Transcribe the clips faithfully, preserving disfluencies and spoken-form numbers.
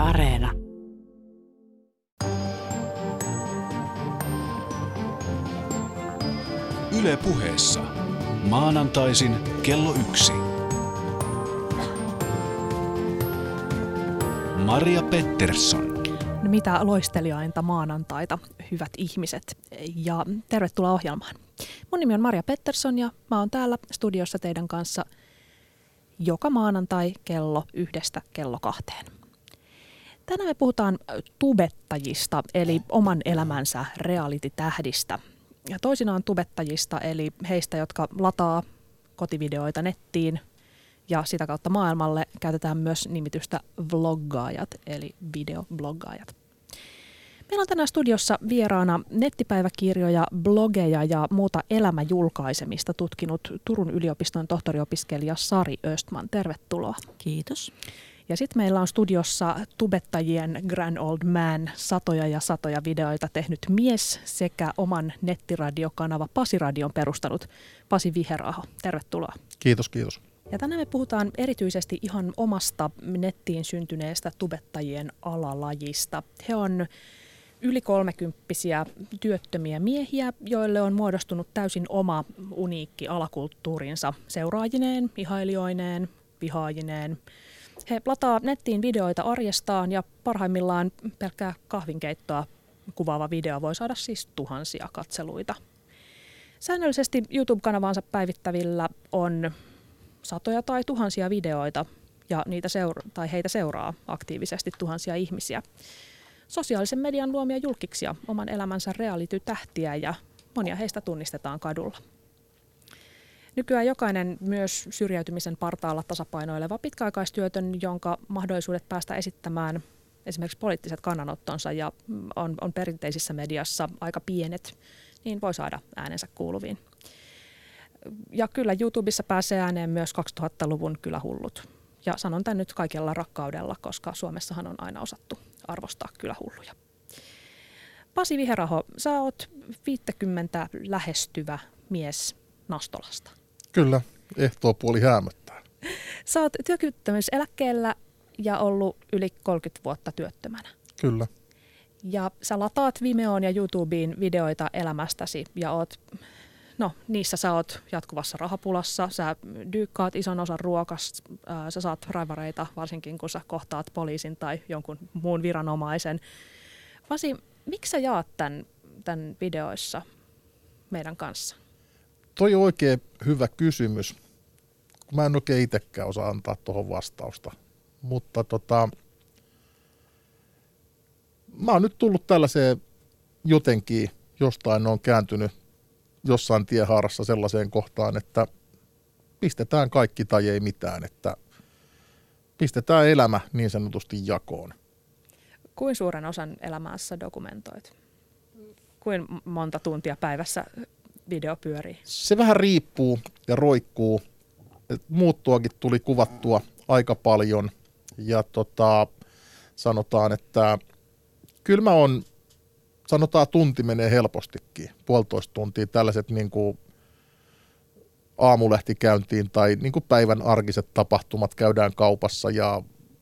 Areena. Yle Puheessa. Maanantaisin kello yksi. Maria Pettersson. No mitä loistelijainta maanantaita, hyvät ihmiset, ja tervetuloa ohjelmaan. Mun nimi on Maria Pettersson ja mä oon täällä studiossa teidän kanssa joka maanantai kello yhdestä kello kahteen. Tänään me puhutaan tubettajista, eli oman elämänsä reality-tähdistä. Ja toisinaan tubettajista, eli heistä, jotka lataa kotivideoita nettiin ja sitä kautta maailmalle, käytetään myös nimitystä vloggaajat, eli videobloggaajat. Meillä on tänään studiossa vieraana nettipäiväkirjoja, blogeja ja muuta elämäjulkaisemista tutkinut Turun yliopiston tohtoriopiskelija Sari Östman. Tervetuloa. Kiitos. Ja sitten meillä on studiossa tubettajien Grand Old Man, satoja ja satoja videoita tehnyt mies sekä oman nettiradiokanava Pasi Radion perustanut Pasi Viheraho. Tervetuloa. Kiitos, kiitos. Ja tänään me puhutaan erityisesti ihan omasta nettiin syntyneestä tubettajien alalajista. He on yli kolmekymppisiä työttömiä miehiä, joille on muodostunut täysin oma uniikki alakulttuurinsa seuraajineen, ihailijoineen, vihaajineen. He lataa nettiin videoita arjestaan ja parhaimmillaan pelkkää kahvinkeittoa kuvaava video voi saada siis tuhansia katseluita. Säännöllisesti YouTube-kanavaansa päivittävillä on satoja tai tuhansia videoita ja niitä seura- tai heitä seuraa aktiivisesti tuhansia ihmisiä. Sosiaalisen median luomia julkkiksia, oman elämänsä reality-tähtiä ja monia heistä tunnistetaan kadulla. Nykyään jokainen myös syrjäytymisen partaalla tasapainoileva pitkäaikaistyötön, jonka mahdollisuudet päästä esittämään esimerkiksi poliittiset kannanottonsa ja on, on perinteisessä mediassa aika pienet, niin voi saada äänensä kuuluviin. Ja kyllä YouTubessa pääsee ääneen myös kaksituhattaluvun kylähullut. Ja sanon tämän nyt kaikella rakkaudella, koska Suomessahan on aina osattu arvostaa kylähulluja. Pasi Viheraho, sä oot viisikymmentä lähestyvä mies Nastolasta. Kyllä, ehtoopuoli häämöttää. Sä oot työkyvyttömyyseläkkeellä ja ollut yli kolmekymmentä vuotta työttömänä. Kyllä. Ja sä lataat Vimeoon ja YouTubeen videoita elämästäsi ja oot, no, niissä sä oot jatkuvassa rahapulassa, sä dyykkaat ison osan ruokasta, ää, sä saat raivareita varsinkin kun sä kohtaat poliisin tai jonkun muun viranomaisen. Pasi, miksi sä jaat tämän, tämän videoissa meidän kanssa? Toi on oikein hyvä kysymys. Mä en oikein itsekään osaa antaa tuohon vastausta. Mutta tota, mä oon nyt tullut tällaiseen jotenkin, jostain on kääntynyt jossain tiehaarassa sellaiseen kohtaan, että pistetään kaikki tai ei mitään, että pistetään elämä niin sanotusti jakoon. Kuin suuren osan elämässä dokumentoit? Kuin monta tuntia päivässä video pyörii? Se vähän riippuu ja roikkuu. Muuttuakin tuli kuvattua aika paljon ja tota, sanotaan, että kyllä mä on, sanotaan tunti menee helpostikin, puolitoista tuntia tällaiset niin kuin aamulehtikäyntiin tai niin kuin päivän arkiset tapahtumat käydään kaupassa ja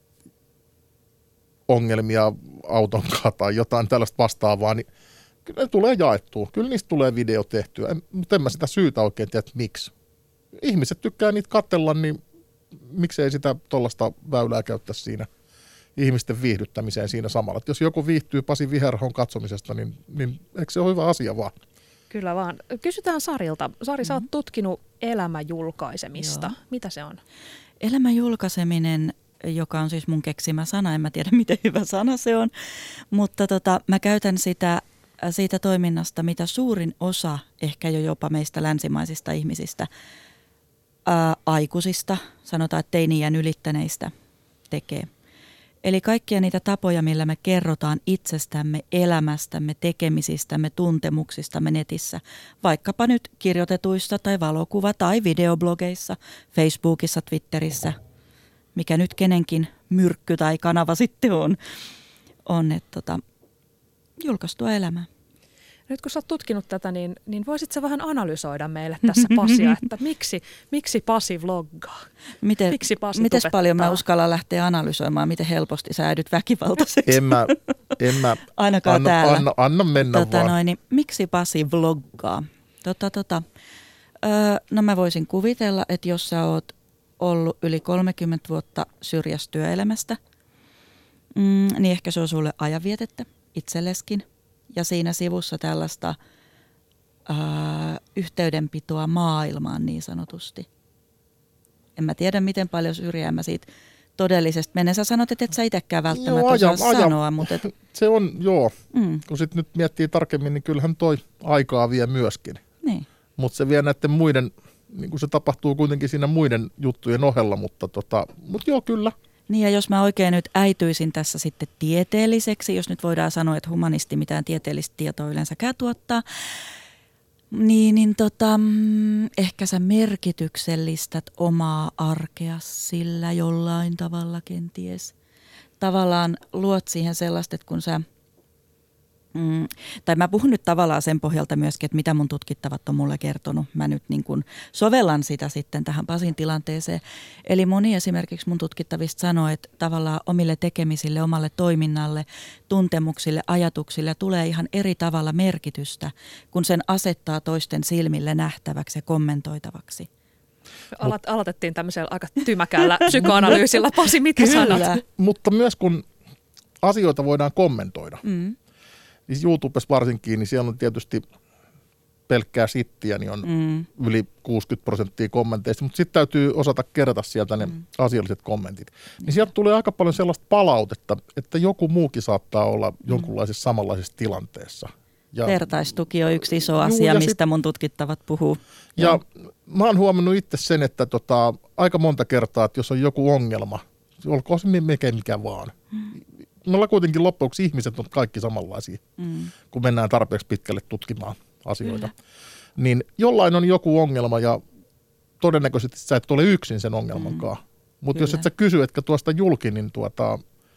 ongelmia auton kanssa tai jotain tällaista vastaavaa, niin kyllä ne tulee jaettua. Kyllä niistä tulee video tehtyä, en, mutta en mä sitä syytä oikein tiedä, että miksi. Ihmiset tykkää niitä katsella, niin miksei sitä tuollaista väylää käyttää siinä ihmisten viihdyttämiseen siinä samalla. Että jos joku viihtyy Pasi Viherahon katsomisesta, niin, niin eikö se ole hyvä asia vaan? Kyllä vaan. Kysytään Sarilta. Sari, mm-hmm. sä oot tutkinut elämäjulkaisemista. Joo. Mitä se on? Elämäjulkaiseminen, joka on siis mun keksimä sana, en mä tiedä miten hyvä sana se on, mutta tota, mä käytän sitä siitä toiminnasta, mitä suurin osa ehkä jo jopa meistä länsimaisista ihmisistä, ää, aikuisista, sanotaan että teini-iän ylittäneistä tekee. Eli kaikkia niitä tapoja, millä me kerrotaan itsestämme, elämästämme, tekemisistämme, tuntemuksistamme netissä, vaikkapa nyt kirjoitetuissa tai valokuva- tai videoblogeissa, Facebookissa, Twitterissä, mikä nyt kenenkin myrkky tai kanava sitten on, on että tota, julkaistua elämää. Nyt kun sä oot tutkinut tätä, niin, niin voisit sä vähän analysoida meille tässä Pasia, että miksi, miksi Pasi vloggaa? Miten, miksi Pasi mites tubettaa? paljon mä uskallan lähteä analysoimaan, miten helposti sä äidyt väkivaltaiseksi? En mä, en mä Ainakaan anna, täällä. Anna, anna mennä tota, vaan. noin, niin, miksi Pasi vloggaa? Tota, tota. Öö, no mä voisin kuvitella, että jos sä oot ollut yli kolmekymmentä vuotta syrjässä työelämästä, mm, niin ehkä se on sulle ajanvietettä itselleskin. Ja siinä sivussa tällaista öö, yhteydenpitoa maailmaan niin sanotusti. En mä tiedä, miten paljon syrjää mä siitä todellisesti menen. Sä sanot, että et sä itsekään välttämättä Joo, aja, osaa aja. sanoa, mutta... Et, Se on, joo. mm, Kun sit nyt miettii tarkemmin, niin kyllähän toi aikaa vie myöskin. niin. Mutta se vie näiden muiden, niin kuin se tapahtuu kuitenkin siinä muiden juttujen ohella, mutta tota, mut joo kyllä. Niin ja jos mä oikein nyt äityisin tässä sitten tieteelliseksi, jos nyt voidaan sanoa, että humanisti mitään tieteellistä tietoa yleensäkään tuottaa, niin, niin tota, mm, ehkä sä merkityksellistät omaa arkea sillä jollain tavalla kenties. Tavallaan luot siihen sellaista, että kun sä... Mm, tai mä puhun nyt tavallaan sen pohjalta myöskin, että mitä mun tutkittavat on mulle kertonut. Mä nyt niin kuin sovellan sitä sitten tähän Pasin tilanteeseen. Eli moni esimerkiksi mun tutkittavista sanoo, että tavallaan omille tekemisille, omalle toiminnalle, tuntemuksille, ajatuksille tulee ihan eri tavalla merkitystä, kun sen asettaa toisten silmille nähtäväksi ja kommentoitavaksi. Alat, aloitettiin tämmöisellä aika tymäkällä psykoanalyysillä. Pasi, mitä sanot? Mutta myös kun asioita voidaan kommentoida, Mm. niin YouTubessa varsinkin, niin siellä on tietysti pelkkää sittiä, niin on Mm. yli kuusikymmentä prosenttia kommenteista, mutta sitten täytyy osata kerätä sieltä ne Mm. asialliset kommentit. Niin sieltä tulee aika paljon sellaista palautetta, että joku muukin saattaa olla jonkunlaisessa samanlaisessa tilanteessa. Ja, Vertaistuki on yksi iso Juu, asia, ja mistä sit- mun tutkittavat puhuu. ja Joo. mä oon huomannut itse sen, että tota, aika monta kertaa, että jos on joku ongelma, olkoon se mikä mikä vaan. Me ollaan kuitenkin loppuksi ihmiset on kaikki samanlaisia, Mm. kun mennään tarpeeksi pitkälle tutkimaan asioita. Kyllä. Niin jollain on joku ongelma ja todennäköisesti sä et ole yksin sen ongelmankaan. Mm. Mutta jos Kyllä. et sä kysy, etkä tuosta julki, niin tuota,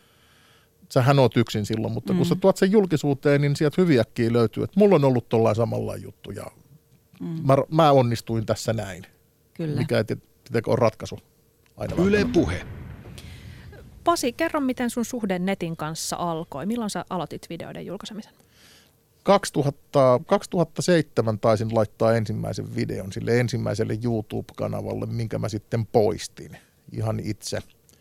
sähän oot yksin silloin. Mutta mm. kun sä tuot sen julkisuuteen, niin sieltä hyviäkin löytyy, että mulla on ollut tollain samalla juttu ja Mm. mä, mä onnistuin tässä näin. Kyllä. Mikä ei tietenkään ole ratkaisu aina. Yle Puhe. Pasi, kerro, miten sun suhde netin kanssa alkoi. Milloin sä aloitit videoiden julkaisemisen? kaksituhatta, kaksituhattaseitsemän taisin laittaa ensimmäisen videon sille ensimmäiselle YouTube-kanavalle, minkä mä sitten poistin ihan itse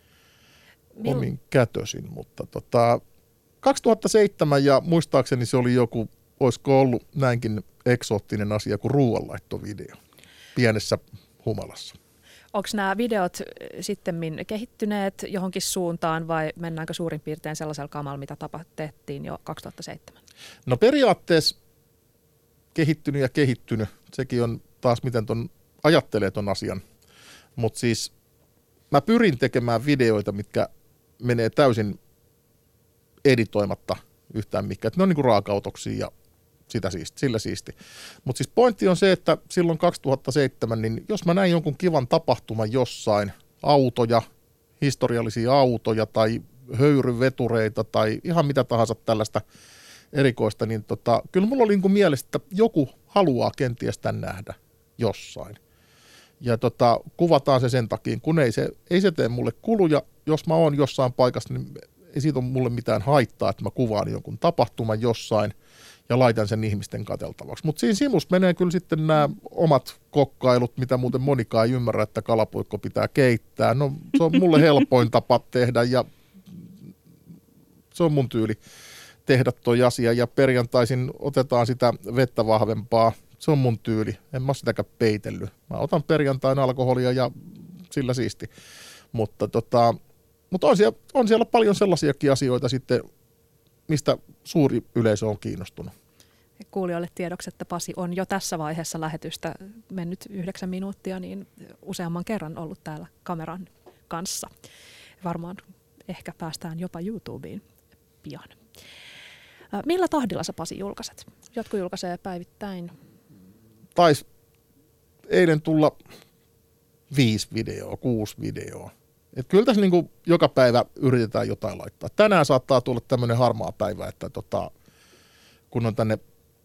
Mil- omin kätösin. Mutta tota, kaksituhattaseitsemän ja muistaakseni se oli joku, olisiko ollut näinkin eksoottinen asia kuin ruoanlaittovideo pienessä humalassa. Onko nämä videot sitten kehittyneet johonkin suuntaan vai mennäänkö suurin piirtein sellaisella kamalla, mitä tapahtettiin jo kaksituhattaseitsemän? No periaatteessa kehittynyt ja kehittynyt, sekin on taas miten ton ajattelee ton asian, mutta siis mä pyrin tekemään videoita, mitkä menee täysin editoimatta yhtään mikään, ne on niinku raakautoksia ja sitä siisti, sillä siisti. Mutta siis pointti on se, että silloin kaksituhattaseitsemän, niin jos mä näin jonkun kivan tapahtuman jossain, autoja, historiallisia autoja tai höyryvetureita tai ihan mitä tahansa tällaista erikoista, niin tota, kyllä mulla oli niin kuin mielessä, että joku haluaa kenties tämän nähdä jossain. Ja tota, kuvataan se sen takia, kun ei se, ei se tee mulle kuluja. Jos mä oon jossain paikassa, niin ei siitä ole mulle mitään haittaa, että mä kuvaan jonkun tapahtuman jossain ja laitan sen ihmisten katseltavaksi. Mutta siinä sivussa menee kyllä sitten nämä omat kokkailut, mitä muuten monikaan ei ymmärrä, että kalapuikko pitää keittää. No se on mulle helpoin tapa tehdä ja se on mun tyyli tehdä toi asia. Ja perjantaisin otetaan sitä vettä vahvempaa. Se on mun tyyli. En mä sitäkään peitellyt. Mä otan perjantain alkoholia ja sillä siisti. Mutta tota, mutta on, siellä, on siellä paljon sellaisiakin asioita sitten, mistä suuri yleisö on kiinnostunut. Kuulijoille tiedoksi, että Pasi on jo tässä vaiheessa lähetystä mennyt yhdeksän minuuttia, niin useamman kerran ollut täällä kameran kanssa. Varmaan ehkä päästään jopa YouTubeen pian. Millä tahdilla sä, Pasi, julkaiset? Jotkut julkaisee päivittäin. Taisi eilen tulla viisi videoa, kuusi videoa. Et kyllä tässä niinku joka päivä yritetään jotain laittaa. Tänään saattaa tulla tämmöinen harmaa päivä, että tota, kun on tänne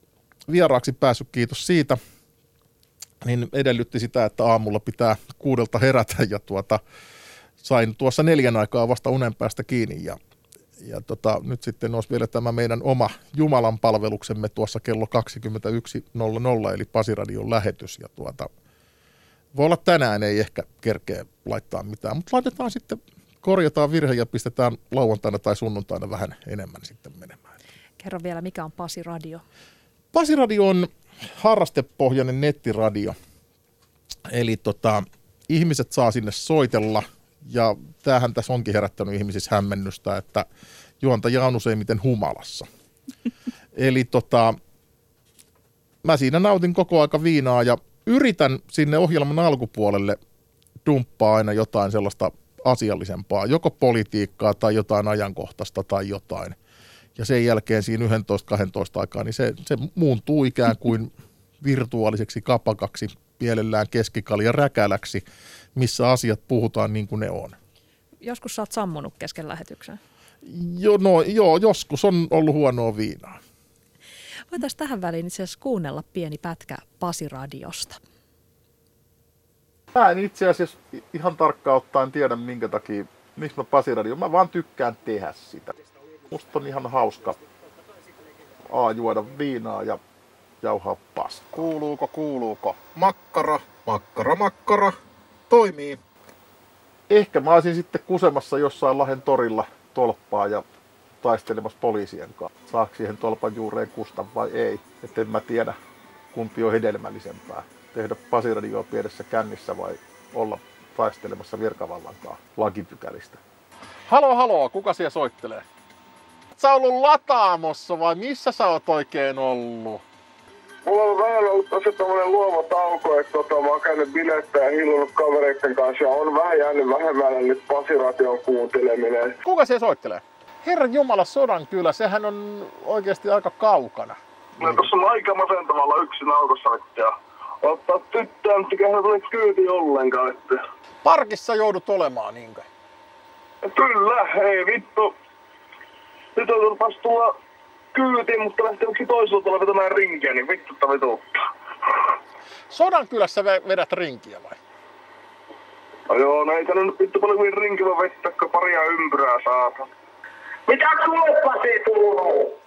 vieraaksi päässyt, kiitos siitä, niin edellytti sitä, että aamulla pitää kuudelta herätä ja tuota, sain tuossa neljän aikaa vasta unen päästä kiinni ja, ja tota, nyt sitten olisi vielä tämä meidän oma Jumalan palveluksemme tuossa kello kaksikymmentäyksi nolla nolla eli Pasiradion lähetys ja tuota, voi olla tänään ei ehkä kerkeä laittaa mitään, mutta laitetaan sitten, korjataan virhe ja pistetään lauantaina tai sunnuntaina vähän enemmän sitten menemään. Kerro vielä, mikä on Pasiradio? Pasiradio on harrastepohjainen nettiradio, eli tota, ihmiset saa sinne soitella, ja tämähän tässä onkin herättänyt ihmisissä hämmennystä, että juontaja on useimmiten humalassa. Eli tota, mä siinä nautin koko aika viinaa, ja yritän sinne ohjelman alkupuolelle dumppaa aina jotain sellaista asiallisempaa, joko politiikkaa tai jotain ajankohtaista tai jotain. Ja sen jälkeen siinä yksitoista kaksitoista aikaa, niin se, se muuntuu ikään kuin virtuaaliseksi kapakaksi, mielellään keskikalja räkäläksi, missä asiat puhutaan niin kuin ne on. Joskus sä oot sammunut kesken lähetyksen. Jo, no, joo, joskus on ollut huonoa viinaa. Voitaisiin tähän väliin itse asiassa kuunnella pieni pätkä Pasiradiosta. Mä en itse asiassa ihan tarkkaan ottaen tiedä minkä takia, miksi mä Pasiradio, mä vaan tykkään tehdä sitä. Musta on ihan hauska A, juoda viinaa ja jauhaa paskaa. Kuuluuko, kuuluuko? Makkara, makkara, makkara. Toimii. Ehkä mä olisin sitten kusemassa jossain Lahden torilla tolppaa ja taistelemassa poliisien kanssa. Saako siihen tolpan juureen kusta vai ei? Et en mä tiedä, kumpi on hedelmällisempää. Tehdä Pasiradioa pienessä kännissä vai olla taistelemassa virkavallan kanssa lakipykälistä. Haloo, haloo, kuka siellä soittelee? Sä oot ollut lataamossa vai missä sä oot oikein ollut? Mulla on vähän ollut tosi tommonen luova tauko, että tota, mä oon käynyt bilettä ja hiilunut kavereitten kanssa ja on vähän jäänyt vähemmälle nyt Pasiradion kuunteleminen. Kuka siellä soittelee? Herran Jumala, Sodankylä, sehän on oikeasti aika kaukana. No tossa on aika masentavalla yksin autossa, ottaa tyttöä, mutta eikä hän tule kyyti ollenkaan. Että... Parkissa joudut olemaan, niinkö? Kyllä, ei vittu. Nyt on taas tulla kyytiin, mutta lähtee yksi toisella tuolla vetämään rinkiä, niin vittutta vituutta. Sodankylässä vedät rinkiä vai? No joo, no ei tänne nyt vittu paljon kuin rinki vaan vettää, kun paria ympyrää saata. Mitä sulle Pasi kuuluu?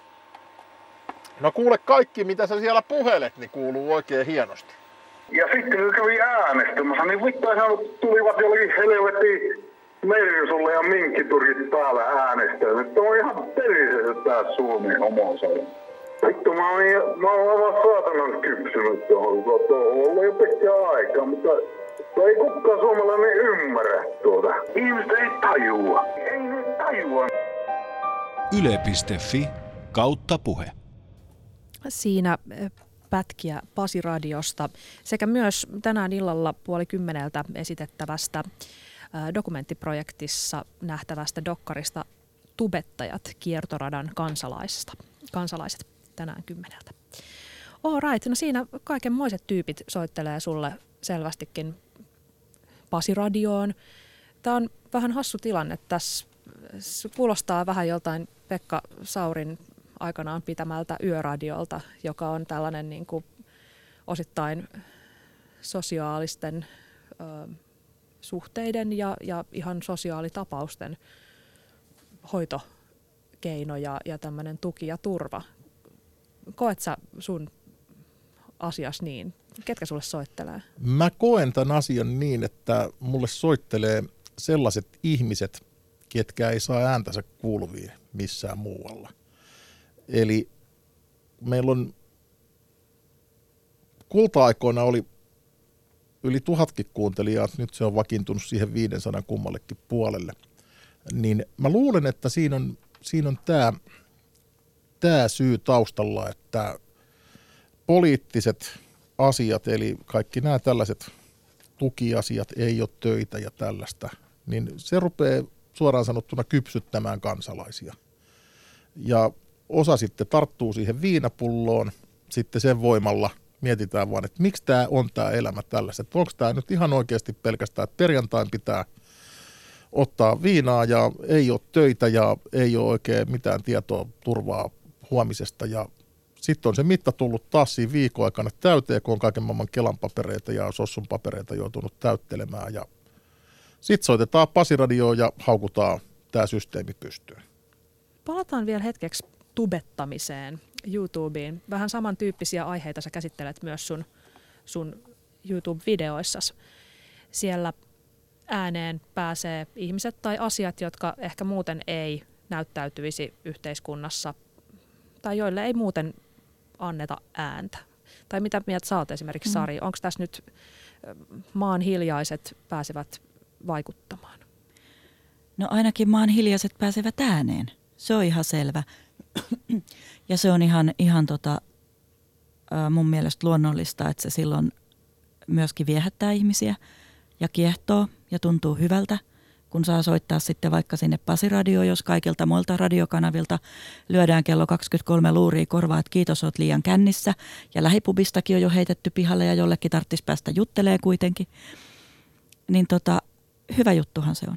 No kuule, kaikki mitä sä siellä puhelet, niin kuuluu oikein hienosti. Ja sitten kun kävi äänestämässä, niin vittu tulivat jollakin helvetin Mersulle ja minkkiturkit päällä äänestämään. Että on ihan periseessä tää Suomen homonsa. Vittu, mä oon, mä oon aivan saatanan kypsynyt tuohon. Tuo on ollut jo pitkään aikaa, mutta ei kukaan suomalainen ymmärrä tuota. Ihmiset ei tajua. Ei ne tajua. Yle piste fi kautta puhe. Siinä pätkiä Pasiradiosta sekä myös tänään illalla puoli kymmeneltä esitettävästä dokumenttiprojektissa nähtävästä dokkarista Tubettajat kiertoradan kansalaisista. kansalaiset tänään kymmeneltä. All right, no siinä kaikenmoiset tyypit soittelee sulle selvästikin Pasiradioon. Tämä on vähän hassu tilanne tässä. Se kuulostaa vähän joltain Pekka Saurin aikanaan pitämältä yöradiolta, joka on tällainen niin kuin osittain sosiaalisten ö, suhteiden ja, ja ihan sosiaalitapausten hoitokeino ja, ja tämmöinen tuki ja turva. Koet sä sun asias niin? Ketkä sulle soittelee? Mä koen tämän asian niin, että mulle soittelee sellaiset ihmiset, ketkä ei saa ääntänsä kuuluviin missään muualla. Eli meillä on kulta-aikoina oli yli tuhatkin kuuntelijaa, nyt se on vakiintunut siihen viisisataa kummallekin puolelle. Niin mä luulen, että siinä on, siinä on tämä tää syy taustalla, että poliittiset asiat, eli kaikki nämä tällaiset tukiasiat, ei ole töitä ja tällaista, niin se rupeaa suoraan sanottuna kypsyttämään kansalaisia. Ja osa sitten tarttuu siihen viinapulloon, sitten sen voimalla mietitään vaan, että miksi tämä on tämä elämä tällaista. Että onko tämä nyt ihan oikeasti pelkästään, että perjantain pitää ottaa viinaa ja ei ole töitä ja ei ole oikein mitään tietoa turvaa huomisesta ja Sitten on se mitta tullut taas siinä viikon aikana täyteen, kun on kaiken maailman Kelan papereita ja Sossun papereita joutunut täyttelemään. Ja sitten soitetaan Pasiradioon ja haukutaan tämä systeemi pystyyn. Palataan vielä hetkeksi tubettamiseen, YouTubeen. Vähän samantyyppisiä aiheita sä käsittelet myös sun, sun YouTube-videoissasi. Siellä ääneen pääsee ihmiset tai asiat, jotka ehkä muuten ei näyttäytyisi yhteiskunnassa tai joille ei muuten anneta ääntä. Tai mitä mieltä sä oot esimerkiksi, mm. Sari? Onko tässä nyt maan hiljaiset pääsevät vaikuttamaan? No ainakin maan hiljaiset pääsevät ääneen. Se on ihan selvä. Ja se on ihan, ihan tota, mun mielestä luonnollista, että se silloin myöskin viehättää ihmisiä ja kiehtoo ja tuntuu hyvältä, kun saa soittaa sitten vaikka sinne Pasiradioon, jos kaikilta muilta radiokanavilta lyödään kello kaksikymmentäkolme luuria korvaa, että kiitos, oot liian kännissä. Ja lähipubistakin on jo heitetty pihalle ja jollekin tarvitsisi päästä juttelee kuitenkin. Niin tota, hyvä juttuhan se on.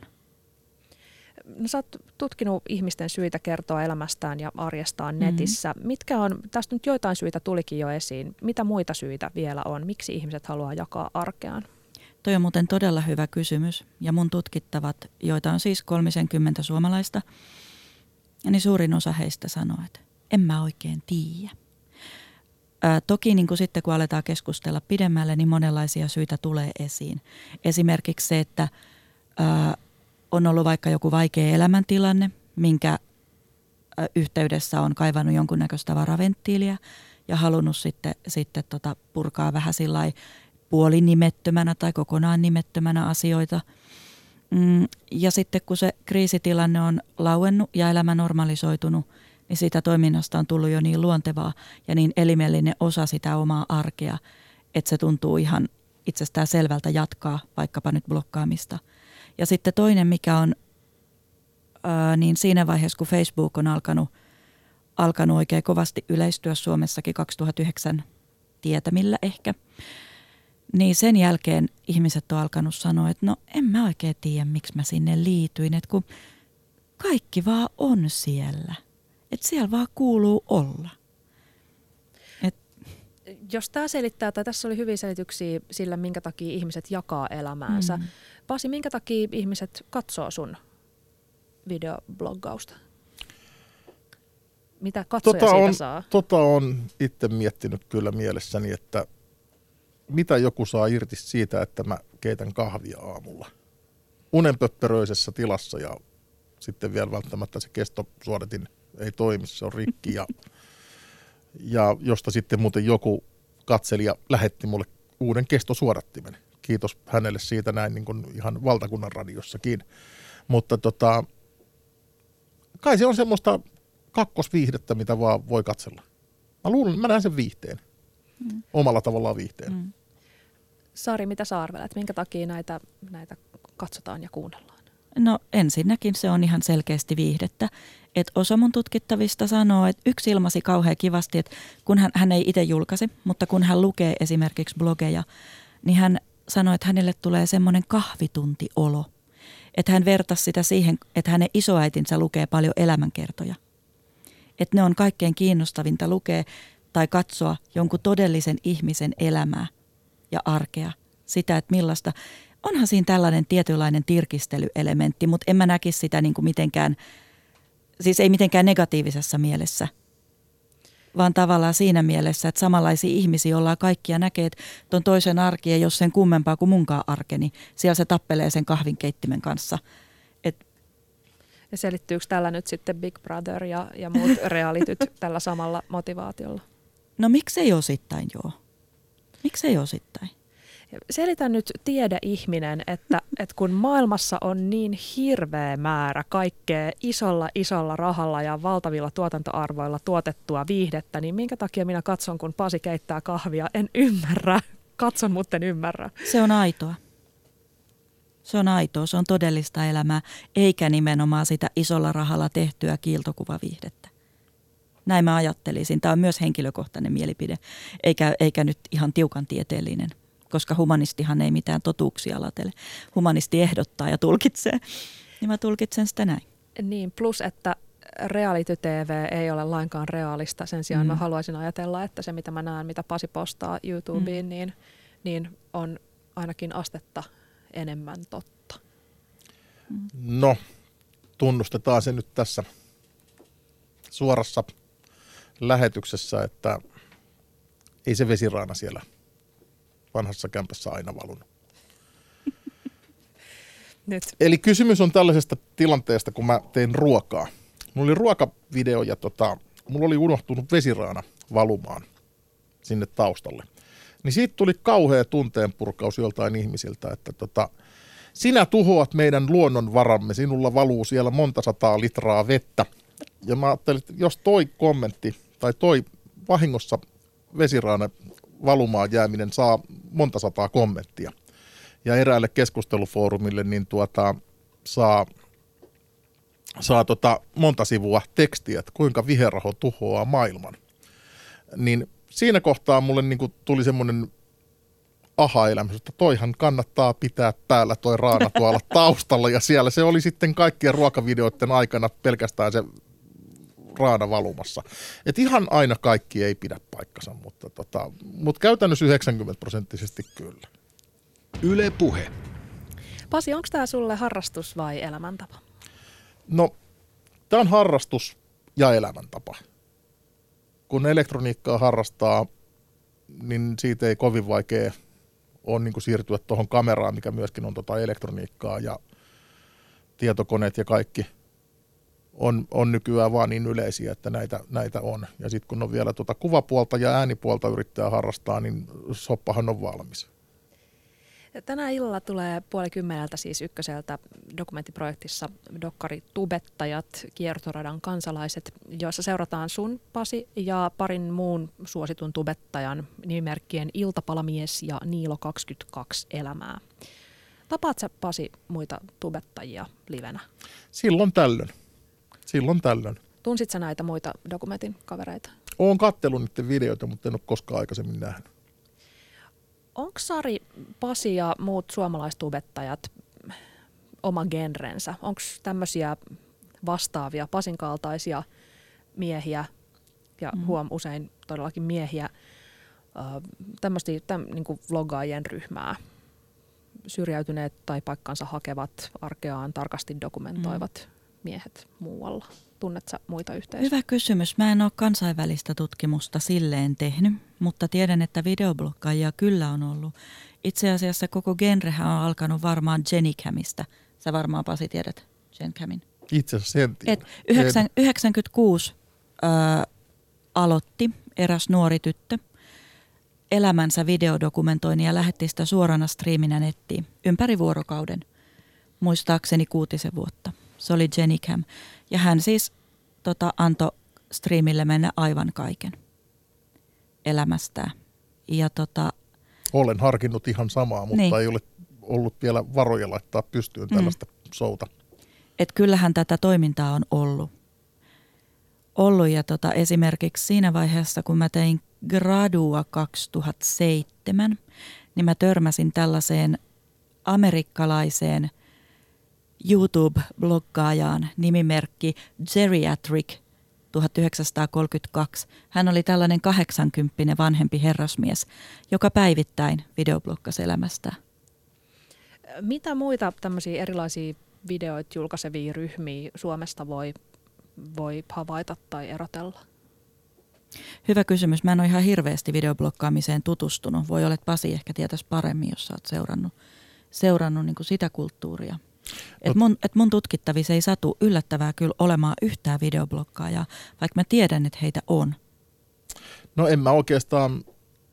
No, sä oot tutkinut ihmisten syitä kertoa elämästään ja arjestaan netissä. Mm-hmm. Mitkä on, tästä nyt joitain syitä tulikin jo esiin. Mitä muita syitä vielä on? Miksi ihmiset haluaa jakaa arkeaan? Toi on muuten todella hyvä kysymys. Ja mun tutkittavat, joita on siis kolmekymmentä suomalaista, niin suurin osa heistä sanoo, että en mä oikein tiedä. Ää, toki niin kun sitten kun aletaan keskustella pidemmälle, niin monenlaisia syitä tulee esiin. Esimerkiksi se, että ää, on ollut vaikka joku vaikea elämäntilanne, minkä yhteydessä on kaivannut jonkunnäköistä varaventtiiliä ja halunnut sitten, sitten tota purkaa vähän sillai puolinimettömänä tai kokonaan nimettömänä asioita. Ja sitten kun se kriisitilanne on lauennut ja elämä normalisoitunut, niin siitä toiminnasta on tullut jo niin luontevaa ja niin elimellinen osa sitä omaa arkea, että se tuntuu ihan itsestään selvältä jatkaa vaikkapa nyt blokkaamista. Ja sitten toinen, mikä on, ää, niin siinä vaiheessa, kun Facebook on alkanut, alkanut oikein kovasti yleistyä Suomessakin kaksituhattayhdeksän tietämillä ehkä, niin sen jälkeen ihmiset on alkanut sanoa, että no en mä oikein tiedä, miksi mä sinne liityin, että kun kaikki vaan on siellä, että siellä vaan kuuluu olla. Et jos tämä selittää, tai tässä oli hyviä selityksiä sillä, minkä takia ihmiset jakaa elämäänsä. Mm. Pasi, minkä takia ihmiset katsoo sun videobloggausta? Mitä katsoja tota siitä on, saa? Tota on itse miettinyt kyllä mielessäni, että mitä joku saa irti siitä, että mä keitän kahvia aamulla. Unenpöppöröisessä tilassa ja sitten vielä välttämättä se kestosuodatin ei toimi, se on rikki. Ja, ja josta sitten muuten joku katselija lähetti mulle uuden kestosuodattimen. Kiitos hänelle siitä näin niin kuin ihan valtakunnan radiossakin. Mutta tota, kai se on semmoista kakkosviihdettä, mitä vaan voi katsella. Mä luulen, mä näen sen viihteen. Mm. Omalla tavallaan viihteen. Mm. Sari, mitä sä arvelet? Minkä takia näitä, näitä katsotaan ja kuunnellaan? No ensinnäkin se on ihan selkeästi viihdettä. Et osa mun tutkittavista sanoo, että yksi ilmasi kauhean kivasti, että kun hän, hän ei itse julkaisi, mutta kun hän lukee esimerkiksi blogeja, niin hän sanoi, että hänelle tulee semmoinen kahvituntiolo. Että hän vertasi sitä siihen, että hänen isoäitinsä lukee paljon elämänkertoja. Että ne on kaikkein kiinnostavinta lukea tai katsoa jonkun todellisen ihmisen elämää ja arkea. Sitä, että millaista. Onhan siinä tällainen tietynlainen tirkistelyelementti, mutta en mä näkisi sitä niin kuin mitenkään, siis ei mitenkään negatiivisessa mielessä, vaan tavallaan siinä mielessä, että samanlaisia ihmisiä ollaan kaikkia näkee, että ton toisen arki ei ole sen kummempaa kuin munkaan arkeni. Siellä se tappelee sen kahvinkeittimen kanssa. Et ja selittyykö tällä nyt sitten Big Brother ja, ja muut realityt tällä samalla motivaatiolla? No miksei osittain joo? Miksei osittain? Selitä nyt tiedeihminen, että, että kun maailmassa on niin hirveä määrä kaikkea isolla isolla rahalla ja valtavilla tuotantoarvoilla tuotettua viihdettä, niin minkä takia minä katson, kun Pasi keittää kahvia? En ymmärrä. Katson, mutta en ymmärrä. Se on aitoa. Se on aitoa, se on todellista elämää, eikä nimenomaan sitä isolla rahalla tehtyä kiiltokuvaviihdettä. Näin mä ajattelisin. Tämä on myös henkilökohtainen mielipide, eikä, eikä nyt ihan tiukan tieteellinen. Koska humanistihan ei mitään totuuksia latele. Humanisti ehdottaa ja tulkitsee, niin mä tulkitsen sitä näin. Niin, plus että reality-T V ei ole lainkaan realista. Sen sijaan Mm. mä haluaisin ajatella, että se mitä mä näen, mitä Pasi postaa YouTubeen, Mm. niin, niin on ainakin astetta enemmän totta. No, tunnustetaan se nyt tässä suorassa lähetyksessä, että ei se vesiraana siellä vanhassa kämpässä aina valunut. Nyt. Eli kysymys on tällaisesta tilanteesta, kun mä tein ruokaa. Mulla oli ruokavideo ja tota, mulla oli unohtunut vesiraana valumaan sinne taustalle. Niin siitä tuli kauhea tunteenpurkaus joltain ihmisiltä, että tota, sinä tuhoat meidän luonnonvaramme, sinulla valuu siellä monta sataa litraa vettä. Ja mä ajattelin, että jos toi kommentti tai toi vahingossa vesiraana valumaan jääminen saa monta sataa kommenttia ja eräälle keskustelufoorumille niin tuota, saa, saa tota monta sivua tekstiä, että kuinka viherraho tuhoaa maailman, niin siinä kohtaa mulle niin kuin tuli semmoinen aha-elämys, että toihan kannattaa pitää päällä toi raana tuolla taustalla ja siellä se oli sitten kaikkien ruokavideoiden aikana pelkästään se raana valumassa. Et ihan aina kaikki ei pidä paikkansa, mutta, tota, mutta käytännössä yhdeksänkymmentä prosenttisesti kyllä. Yle Puhe. Pasi, onko tämä sulle harrastus vai elämäntapa? No, tämä on harrastus ja elämäntapa. Kun elektroniikkaa harrastaa, niin siitä ei kovin vaikea ole niin kuin siirtyä tuohon kameraan, mikä myöskin on tota elektroniikkaa ja tietokoneet ja kaikki on, on nykyään vaan niin yleisiä, että näitä, näitä on. Ja sitten kun on vielä tuota kuvapuolta ja äänipuolta yrittää harrastaa, niin soppahan on valmis. Tänä illalla tulee puoli kymmeneltä siis Ykköseltä dokumenttiprojektissa dokkari Tubettajat, kiertoradan kansalaiset, joissa seurataan sun, Pasi, ja parin muun suositun tubettajan nimimerkkien Iltapalamies ja Niilo kaksikymmentäkaksi elämää. Tapaat sä, Pasi, muita tubettajia livenä? Silloin tällöin. Silloin tällöin. Tunsit sä näitä muita dokumentin kavereita? Olen katsellut niiden videoita, mutta en ole koskaan aikaisemmin nähnyt. Onko Sari, Pasi ja muut suomalaistubettajat oma genrensä? Onko tämmöisiä vastaavia Pasin kaltaisia miehiä, ja mm. huom usein todellakin miehiä, tämmöisiä täm, niin kuin vloggaajien ryhmää, syrjäytyneet tai paikkansa hakevat, arkeaan tarkasti dokumentoivat mm. miehet muualla? Tunnet sä muita yhteisöjä? Hyvä kysymys. Mä en ole kansainvälistä tutkimusta silleen tehnyt, mutta tiedän, että videobloggaajia kyllä on ollut. Itse asiassa koko genrehän on alkanut varmaan Genicamista. Sä varmaan, Pasi, tiedät Genicamin. Itse asiassa sen tiedän. Et yhdeksänkymmentäkuusi ö, aloitti eräs nuori tyttö elämänsä videodokumentoinnin ja lähetti sitä suorana striiminä nettiin ympäri vuorokauden. Muistaakseni kuutisen vuotta. Se oli Genicam. Ja hän siis tota, antoi striimille mennä aivan kaiken elämästään. Ja, tota, Olen harkinnut ihan samaa, mutta niin. ei ole ollut vielä varoja laittaa pystyyn tällaista mm. showta. Et kyllähän tätä toimintaa on ollut. ollut ja tota, esimerkiksi siinä vaiheessa, kun mä tein gradua kaksituhattaseitsemän, niin mä törmäsin tällaiseen amerikkalaiseen YouTube-bloggaajaan nimimerkki Geriatric tuhatyhdeksänsataakolmekymmentäkaksi. Hän oli tällainen kahdeksankymppinen vanhempi herrasmies, joka päivittäin videobloggasi elämästään. Mitä muita tämmöisiä erilaisia videoita julkaisevia ryhmiä Suomesta voi, voi havaita tai erotella? Hyvä kysymys. Mä en ole ihan hirveästi videobloggaamiseen tutustunut. Voi olla, että Pasi ehkä tietäisi paremmin, jos sä oot seurannut, seurannut niin kuin sitä kulttuuria. Et mun, et mun tutkittavissa ei satu yllättävää kyllä olemaan yhtään videobloggaajaa, vaikka mä tiedän, että heitä on. No en mä oikeastaan,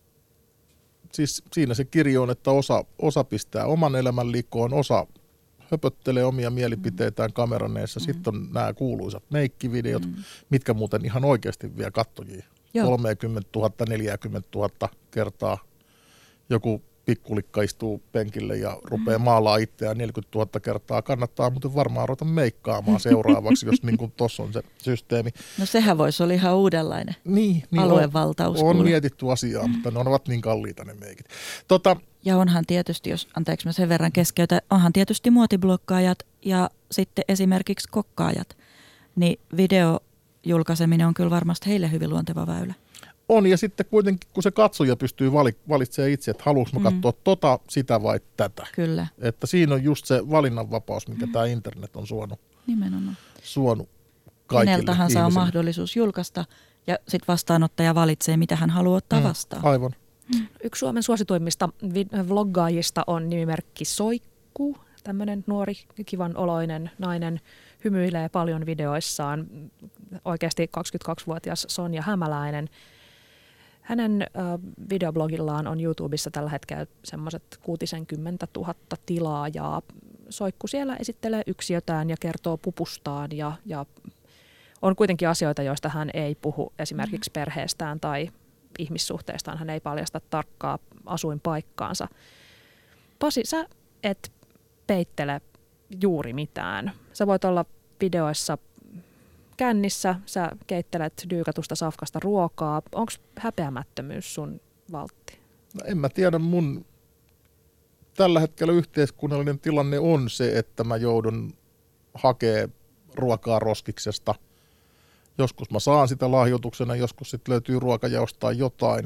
siis siinä se kirjo on, että osa, osa pistää oman elämän likoon, osa höpöttelee omia mielipiteitään kameran eessä. Mm-hmm. Sitten on nämä kuuluisat meikkivideot, mm-hmm. mitkä muuten ihan oikeasti vie katsojia. kolmekymmentätuhatta, neljäkymmentätuhatta kertaa joku pikkulikka istuu penkille ja rupeaa maalaa itseään neljäkymmentätuhatta kertaa. Kannattaa muuten varmaan ruveta meikkaamaan seuraavaksi, jos niin tuossa on se systeemi. No sehän voisi olla ihan uudenlainen niin, niin aluevaltaus. On, on mietitty asiaa, mutta ne ovat niin kalliita ne meikit. Tota, ja onhan tietysti, jos anteeksi mä sen verran keskeytän, onhan tietysti muotibloggaajat ja sitten esimerkiksi kokkaajat. niin videojulkaiseminen on kyllä varmasti heille hyvin luonteva väylä. On, ja sitten kuitenkin, kun se katsoja pystyy vali, valitsemaan itse, että haluanko mä katsoa mm. tota, sitä vai tätä. Kyllä. Että siinä on just se valinnanvapaus, mikä mm. tämä internet on suonut, Nimenomaan. suonut kaikille Kenellä tahansa ihmisille. on mahdollisuus julkaista, ja sitten vastaanottaja valitsee, mitä hän haluaa ottaa mm. vastaan. Aivan. Mm. Yksi Suomen suosituimmista vloggaajista on nimimerkki Soikku. Tämmöinen nuori, kivan oloinen nainen hymyilee paljon videoissaan. Oikeasti kaksikymmentäkaksivuotias Sonja Hämäläinen. Hänen äh, videoblogillaan on YouTubessa tällä hetkellä semmoiset kuusikymmentätuhatta tilaajaa. Soikku siellä esittelee yksiötään ja kertoo pupustaan ja, ja on kuitenkin asioita, joista hän ei puhu esimerkiksi perheestään tai ihmissuhteistaan. Hän ei paljasta tarkkaa asuinpaikkaansa. Pasi, sä et peittele juuri mitään. Sä voit olla videoissa kännissä, sä keittelet dyykatusta safkasta ruokaa. Onko häpeämättömyys sun valtti? No en mä tiedä, mun tällä hetkellä yhteiskunnallinen tilanne on se, että mä joudun hakemaan ruokaa roskiksesta. Joskus mä saan sitä lahjoituksena, joskus sitten löytyy ruokajaosta jotain.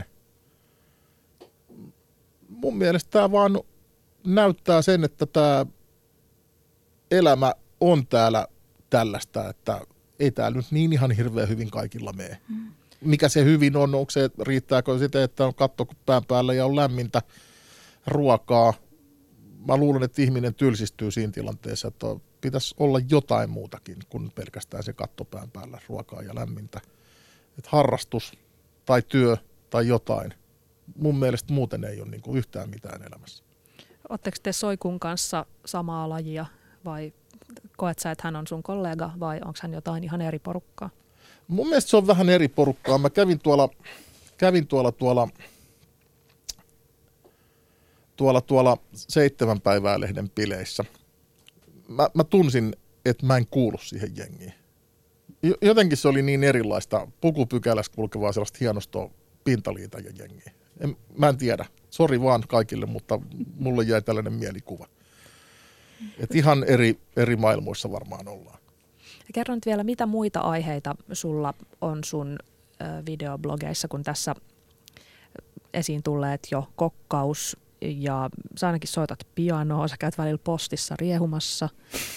Mun mielestä tämä vaan näyttää sen, että tämä elämä on täällä tällaista, että ei täällä nyt niin ihan hirveän hyvin kaikilla mene. Mm. Mikä se hyvin on? Onko se, riittääkö sitä, että on katto pään päällä ja on lämmintä ruokaa? Mä luulen, että ihminen tylsistyy siinä tilanteessa, että pitäisi olla jotain muutakin kuin pelkästään se katto pään päällä, ruokaa ja lämmintä. Että harrastus tai työ tai jotain. Mun mielestä muuten ei ole niin kuin yhtään mitään elämässä. Oletteko te Soikun kanssa samaa lajia vai koet sä, että hän on sun kollega vai onko hän jotain ihan eri porukkaa? Mun mielestä se on vähän eri porukkaa. Mä kävin tuolla, kävin tuolla, tuolla, tuolla, tuolla seitsemän päivää lehden bileissä. Mä, mä tunsin, että mä en kuulu siihen jengiin. Jotenkin se oli niin erilaista pukupykälässä kulkevaa sellaista hienostoa pintaliitajien jengiä. En, mä en tiedä. Sori vaan kaikille, mutta mulle jäi tällainen mielikuva. Et ihan eri, eri maailmoissa varmaan ollaan. Ja kerro nyt vielä, mitä muita aiheita sulla on sun ö, videoblogeissa, kun tässä esiin tulleet jo kokkaus ja sä ainakin soitat pianoa, sä käyt välillä postissa riehumassa.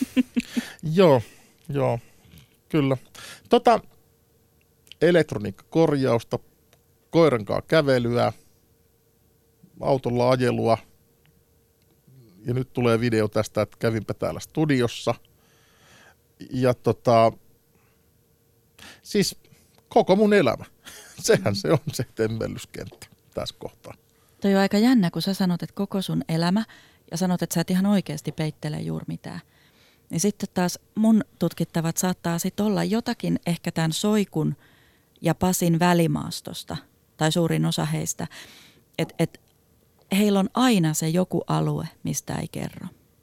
Joo, joo, kyllä. Tota, elektroniikkakorjausta, koirankaa kävelyä, autolla ajelua. Ja nyt tulee video tästä, että kävinpä täällä studiossa. Ja tota, siis koko mun elämä. Sehän se on se temmellyskenttä tässä kohtaa. Toi on aika jännä, kun sä sanot, että koko sun elämä ja sanot, että sä et ihan oikeasti peittele juuri mitään. Niin sitten taas mun tutkittavat saattaa sitten olla jotakin ehkä tämän Soikun ja Pasin välimaastosta, tai suurin osa heistä, että et, heillä on aina se joku alue, mistä ei kerro.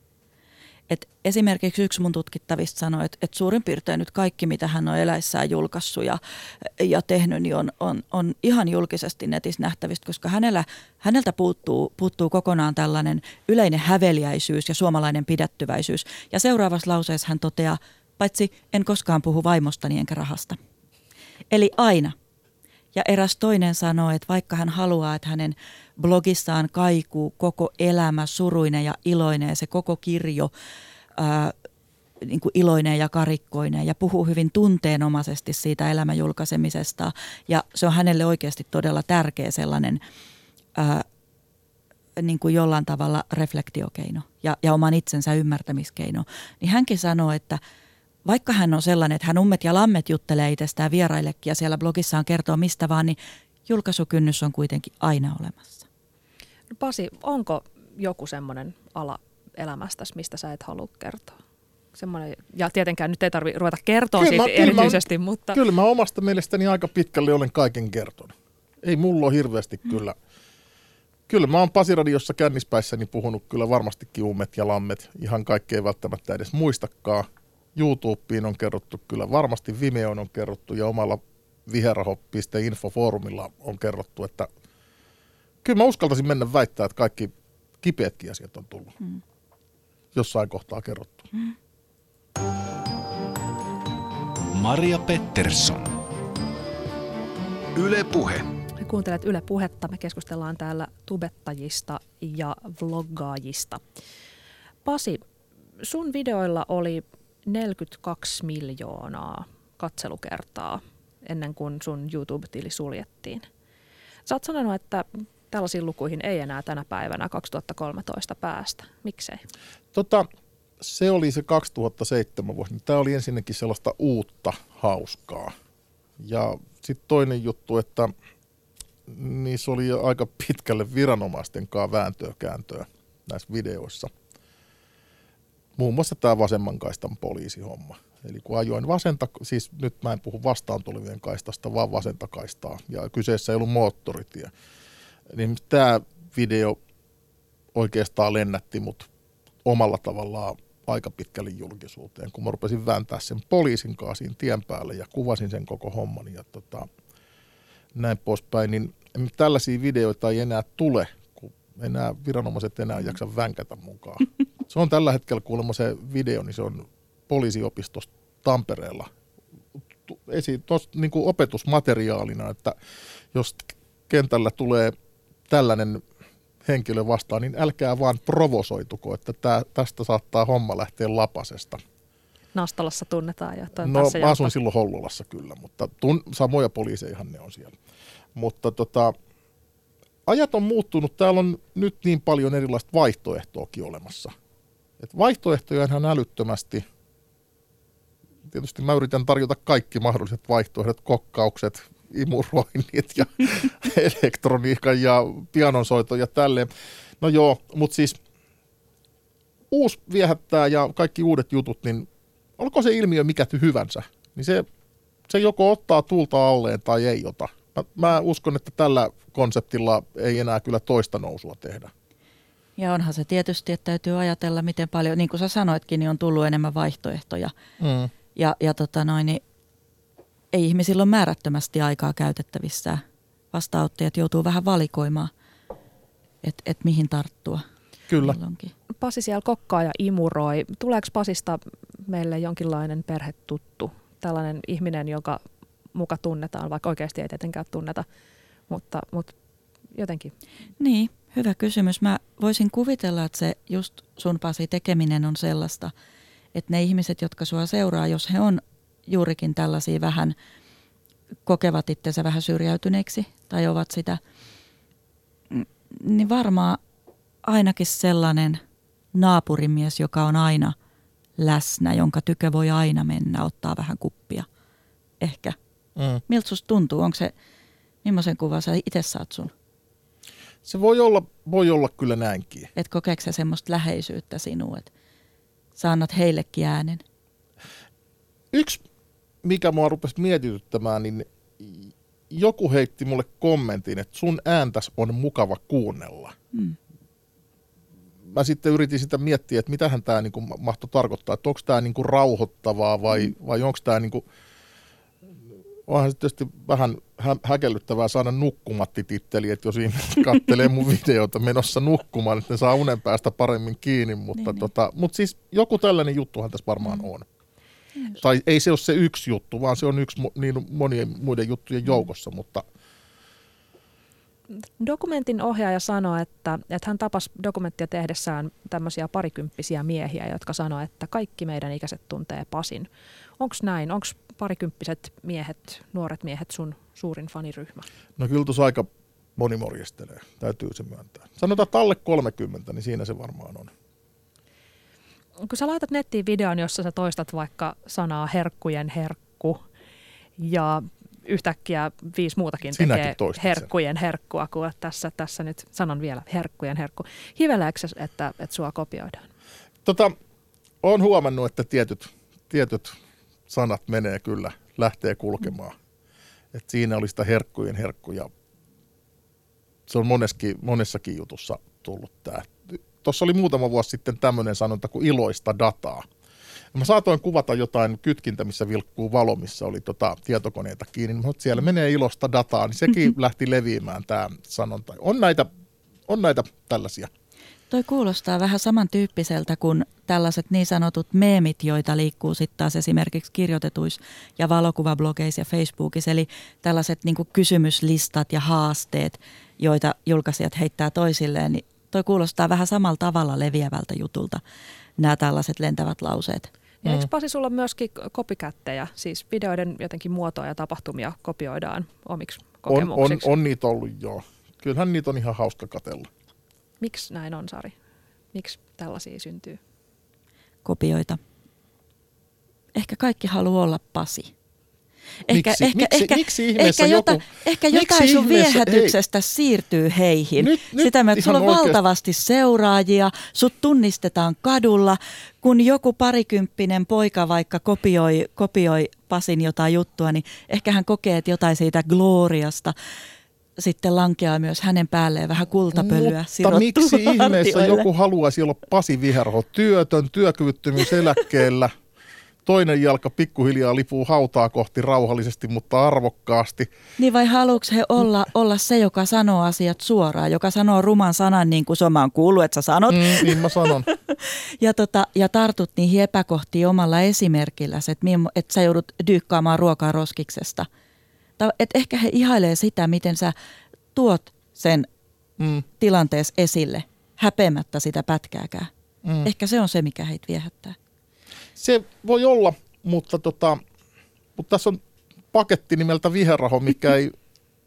Et esimerkiksi yksi mun tutkittavista sanoi, että et suurin piirtein nyt kaikki, mitä hän on eläissään julkaissut ja, ja tehnyt, niin on, on, on ihan julkisesti netissä nähtävistä, koska hänellä, häneltä puuttuu, puuttuu kokonaan tällainen yleinen häveliäisyys ja suomalainen pidättyväisyys. Ja seuraavassa lauseessa hän toteaa, paitsi en koskaan puhu vaimostani enkä rahasta. Eli aina. Ja eräs toinen sanoo, että vaikka hän haluaa, että hänen blogissaan kaikuu koko elämä suruinen ja iloinen ja se koko kirjo ää, niin kuin iloinen ja karikkoinen ja puhuu hyvin tunteenomaisesti siitä elämän julkaisemisesta. Ja se on hänelle oikeasti todella tärkeä sellainen ää, niin kuin jollain tavalla reflektiokeino ja, ja oman itsensä ymmärtämiskeino. Niin hänkin sanoo, että vaikka hän on sellainen, että hän ummet ja lammet juttelee itsestään vieraillekin ja siellä blogissaan kertoo mistä vaan, niin julkaisukynnys on kuitenkin aina olemassa. No Pasi, onko joku semmoinen ala elämästäsi, mistä sä et halua kertoa? Semmoinen, ja tietenkään nyt ei tarvitse ruveta kertoa kyllä siitä mä, erityisesti, kyllä mä, mutta... Kyllä mä omasta mielestäni aika pitkälle olen kaiken kertonut. Ei mulla ole hirveästi hmm. kyllä. Kyllä mä oon Pasi-radiossa kännispäissäni puhunut kyllä varmastikin ummet ja lammet. Ihan kaikkea ei välttämättä edes muistakaan. YouTubeen on kerrottu kyllä, varmasti Vimeoon on kerrottu ja omalla viheraho piste info foorumilla on kerrottu, että kyllä mä uskaltaisin mennä väittää, että kaikki kipeätkin asiat on tullut mm. jossain kohtaa kerrottu. Mm. Maria Pettersson. Yle Puhe. Kuuntelet Yle Puhetta. Me keskustellaan täällä tubettajista ja vloggaajista. Pasi, sun videoilla oli neljäkymmentäkaksi miljoonaa katselukertaa ennen kuin sun YouTube-tili suljettiin. Sä oot sanonut, että tällaisiin lukuihin ei enää tänä päivänä kaksituhattakolmetoista päästä. Miksei? Tota, se oli se kaksituhattaseitsemän vuosi. Tämä oli ensinnäkin sellaista uutta hauskaa. Ja sitten toinen juttu, että niissä oli aika pitkälle viranomaisten kanssa vääntöä kääntöä näissä videoissa. Muun muassa tämä vasemman kaistan poliisihomma. Eli kun ajoin vasenta, siis nyt mä en puhu vastaan tulevien kaistasta, vaan vasenta kaistaa. Ja kyseessä ei ollut moottoritie. Niin tämä video oikeastaan lennätti mut omalla tavallaan aika pitkälle julkisuuteen, kun mä rupesin vääntää sen poliisin kanssa siinä tien päälle ja kuvasin sen koko homman ja tota, näin poispäin, niin tällaisia videoita ei enää tule, kun enää viranomaiset enää jaksa vänkätä mukaan. Se on tällä hetkellä kuulemma se video, niin se on poliisiopistossa Tampereella esi- tos, niin kuin opetusmateriaalina, että jos kentällä tulee tällainen henkilö vastaan, niin älkää vaan provosoituko, että tää, tästä saattaa homma lähteä lapasesta. Nastalassa tunnetaan. Ja no mä asun silloin Hollolassa kyllä, mutta tun, samoja poliiseihan ne on siellä. Mutta tota, ajat on muuttunut, täällä on nyt niin paljon erilaista vaihtoehtoakin olemassa. Et vaihtoehtoja on ihan älyttömästi. Tietysti mä yritän tarjota kaikki mahdolliset vaihtoehdot, kokkaukset, imuroinnit ja elektroniikan ja pianonsoito ja tälleen. No joo, mutta siis uusi viehättää ja kaikki uudet jutut, niin olko se ilmiö mikä hyvänsä, niin se, se joko ottaa tuulta alleen tai ei ota. Mä, mä uskon, että tällä konseptilla ei enää kyllä toista nousua tehdä. Ja onhan se tietysti, että täytyy ajatella, miten paljon, niin kuin sä sanoitkin, niin on tullut enemmän vaihtoehtoja. Mm. Ja, ja tota noin, niin ei ihmisillä ole määrättömästi aikaa käytettävissä. Vastaanottajat joutuu vähän valikoimaan, että et mihin tarttua. Kyllä. Milloinkin. Pasi siellä kokkaa ja imuroi. Tuleeko Pasista meille jonkinlainen perhetuttu? Tällainen ihminen, joka muka tunnetaan, vaikka oikeasti ei tietenkään tunneta, mutta, mutta jotenkin. Niin, hyvä kysymys. Mä voisin kuvitella, että se just sun Pasi tekeminen on sellaista, että ne ihmiset, jotka sua seuraa, jos he on juurikin tällaisia vähän, kokevat itsensä vähän syrjäytyneeksi tai ovat sitä, niin varmaan ainakin sellainen naapurimies, joka on aina läsnä, jonka tykö voi aina mennä, ottaa vähän kuppia. Ehkä. Mm. Miltä susta tuntuu? Onko se, millaisen kuvan sä itse saat sun? Se voi olla, voi olla kyllä näinkin. Et kokeeko sä semmoista läheisyyttä sinua, että sä annat heillekin äänen? Yksi, mikä mua rupesi mietityttämään, niin joku heitti mulle kommentin, että sun ääntäs on mukava kuunnella. Mm. Mä sitten yritin sitä miettiä, että mitähän tämä niinku mahtoi tarkoittaa, että onko tämä niinku rauhoittavaa vai, mm. vai onko tämä, niinku, onhan se tietysti vähän hä- häkellyttävää saada nukkumatti-titteli, että jos ihmiset kattelee mun videota menossa nukkumaan, että ne saa unen päästä paremmin kiinni, mutta niin, tota, niin. Mut siis joku tällainen juttuhan tässä varmaan mm. on. Mm. Tai ei se ole se yksi juttu, vaan se on yksi niin monien muiden juttujen joukossa, mutta dokumentin ohjaaja sanoi, että, että hän tapasi dokumenttia tehdessään tämmöisiä parikymppisiä miehiä, jotka sanoi, että kaikki meidän ikäiset tuntee Pasin. Onko näin? Onko parikymppiset miehet, nuoret miehet sun suurin faniryhmä? No kyllä tuossa aika moni morjestelee, täytyy se myöntää. Sanotaan, että alle kolmekymmentä, niin siinä se varmaan on. Kun sä laitat nettiin videon, jossa sä toistat vaikka sanaa herkkujen herkku ja yhtäkkiä viisi muutakin tekee herkkujen herkkua, kun tässä, tässä nyt sanon vielä herkkujen herkku. Hiveleekö se, että, että sua kopioidaan? Tota, olen huomannut, että tietyt, tietyt sanat menee kyllä, lähtee kulkemaan. Mm. Et siinä oli sitä herkkujen herkkuja. Se on moneskin, monessakin jutussa tullut tämä. Tuossa oli muutama vuosi sitten tämmöinen sanonta kuin iloista dataa. Ja mä saatoin kuvata jotain kytkintä, missä vilkkuu valo, missä oli tota tietokoneita kiinni. Mutta siellä menee ilosta dataa, niin sekin lähti leviämään tämä sanonta. On näitä, on näitä tällaisia. Toi kuulostaa vähän samantyyppiseltä kuin tällaiset niin sanotut meemit, joita liikkuu sitten taas esimerkiksi kirjoitetuissa ja valokuvablogeissa ja Facebookissa. Eli tällaiset niin kuin kysymyslistat ja haasteet, joita julkaisijat heittää toisilleen. Niin toi kuulostaa vähän samalla tavalla leviävältä jutulta, nämä tällaiset lentävät lauseet. Ja eikö Pasi sulla myöskin copycatteja, siis videoiden jotenkin muotoa ja tapahtumia kopioidaan omiksi kokemuksiksi? On, on, on niitä ollut, joo. Kyllähän niitä on ihan hauska katsella. Miksi näin on, Sari? Miksi tällaisia syntyy? Kopioita. Ehkä kaikki haluaa olla Pasi. Ehkä, miksi, ehkä, miksi, ehkä, miksi ihmeessä ehkä, joku, jota, ehkä miksi jotain sun ihmeessä, viehätyksestä hei, siirtyy heihin. Nyt, nyt Sitä myötä sulla on oikeasti valtavasti seuraajia, sut tunnistetaan kadulla, kun joku parikymppinen poika vaikka kopioi, kopioi Pasin jotain juttua, niin ehkä hän kokee, että jotain siitä gloriasta sitten lankeaa myös hänen päälleen vähän kultapölyä. Mutta miksi ihmeessä joku haluaisi olla Pasi Viherho, työtön, työkyvyttömyyseläkkeellä? Toinen jalka pikkuhiljaa lipuu hautaa kohti rauhallisesti, mutta arvokkaasti. Niin vai haluatko he olla, olla se, joka sanoo asiat suoraan, joka sanoo ruman sanan niin kuin mä oon kuullut, että sä sanot. Mm, niin mä sanon. ja, tota, ja tartut niihin epäkohtiin omalla esimerkilläsi, että et sä joudut dyykkaamaan ruokaa roskiksesta. Et ehkä he ihailee sitä, miten sä tuot sen mm. tilanteessa esille, häpeämättä sitä pätkääkään. Mm. Ehkä se on se, mikä heitä viehättää. Se voi olla, mutta, tota, mutta tässä on paketti nimeltä Viherraho, mikä ei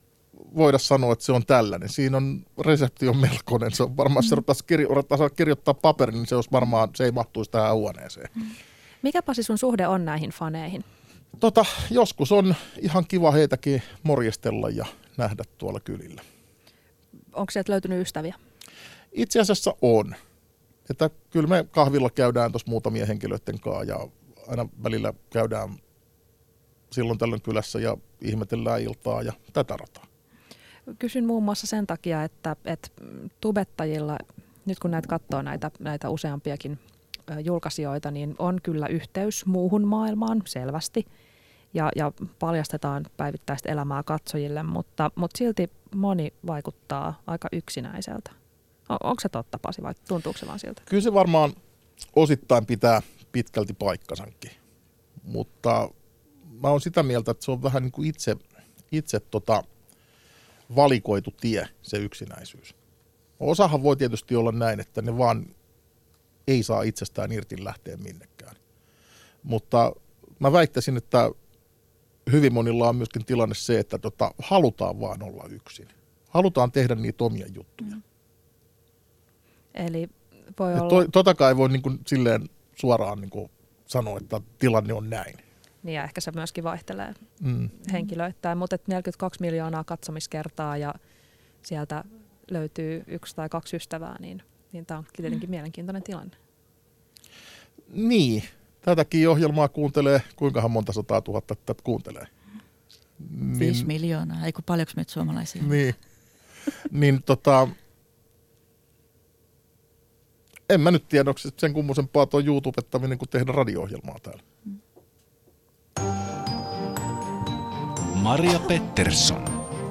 voida sanoa, että se on tällainen. Siinä on resepti on melkoinen. Se on varmaan, jos se ruvetaan kirjoittaa paperin, niin se, olisi varmaan, se ei mahtuisi tähän huoneeseen. Mikä Pasi sun suhde on näihin faneihin? Tota, joskus on ihan kiva heitäkin morjestella ja nähdä tuolla kylillä. Onko sieltä löytynyt ystäviä? Itse asiassa on. Että kyllä me kahvilla käydään tuossa muutamia henkilöiden kanssa ja aina välillä käydään silloin tällöin kylässä ja ihmetellään iltaa ja tätä rataa. Kysyn muun muassa sen takia, että, että tubettajilla, nyt kun näitä katsoo näitä, näitä useampiakin julkaisijoita, niin on kyllä yhteys muuhun maailmaan selvästi ja, ja paljastetaan päivittäistä elämää katsojille, mutta, mutta silti moni vaikuttaa aika yksinäiseltä. Onko se totta, Pasi, vai tuntuuko se vaan siltä? Kyllä se varmaan osittain pitää pitkälti paikkansakin, mutta mä oon sitä mieltä, että se on vähän niin kuin itse, itse tota valikoitu tie, se yksinäisyys. Osahan voi tietysti olla näin, että ne vaan ei saa itsestään irti lähteä minnekään. Mutta mä väittäisin, että hyvin monilla on myöskin tilanne se, että tota, halutaan vaan olla yksin. Halutaan tehdä niitä omia juttuja. Mm. Eli voi olla... To, totakaan ei voi niin kuin silleen suoraan niin kuin sanoa, että tilanne on näin. Niin ja ehkä se myöskin vaihtelee mm. henkilöittäin, mutta neljäkymmentäkaksi miljoonaa katsomiskertaa ja sieltä löytyy yksi tai kaksi ystävää, niin, niin tämä on tietenkin mm. mielenkiintoinen tilanne. Niin, tätäkin ohjelmaa kuuntelee, kuinkahan monta sataa tuhatta tätä kuuntelee? Niin, Viisi miljoonaa, ei kun paljonko meitä suomalaisia? Niin, niin tota... En mä nyt tiedä, onko sen kummosempaa tuo YouTubettaminen kuin tehdä radio-ohjelmaa täällä. Maria Pettersson.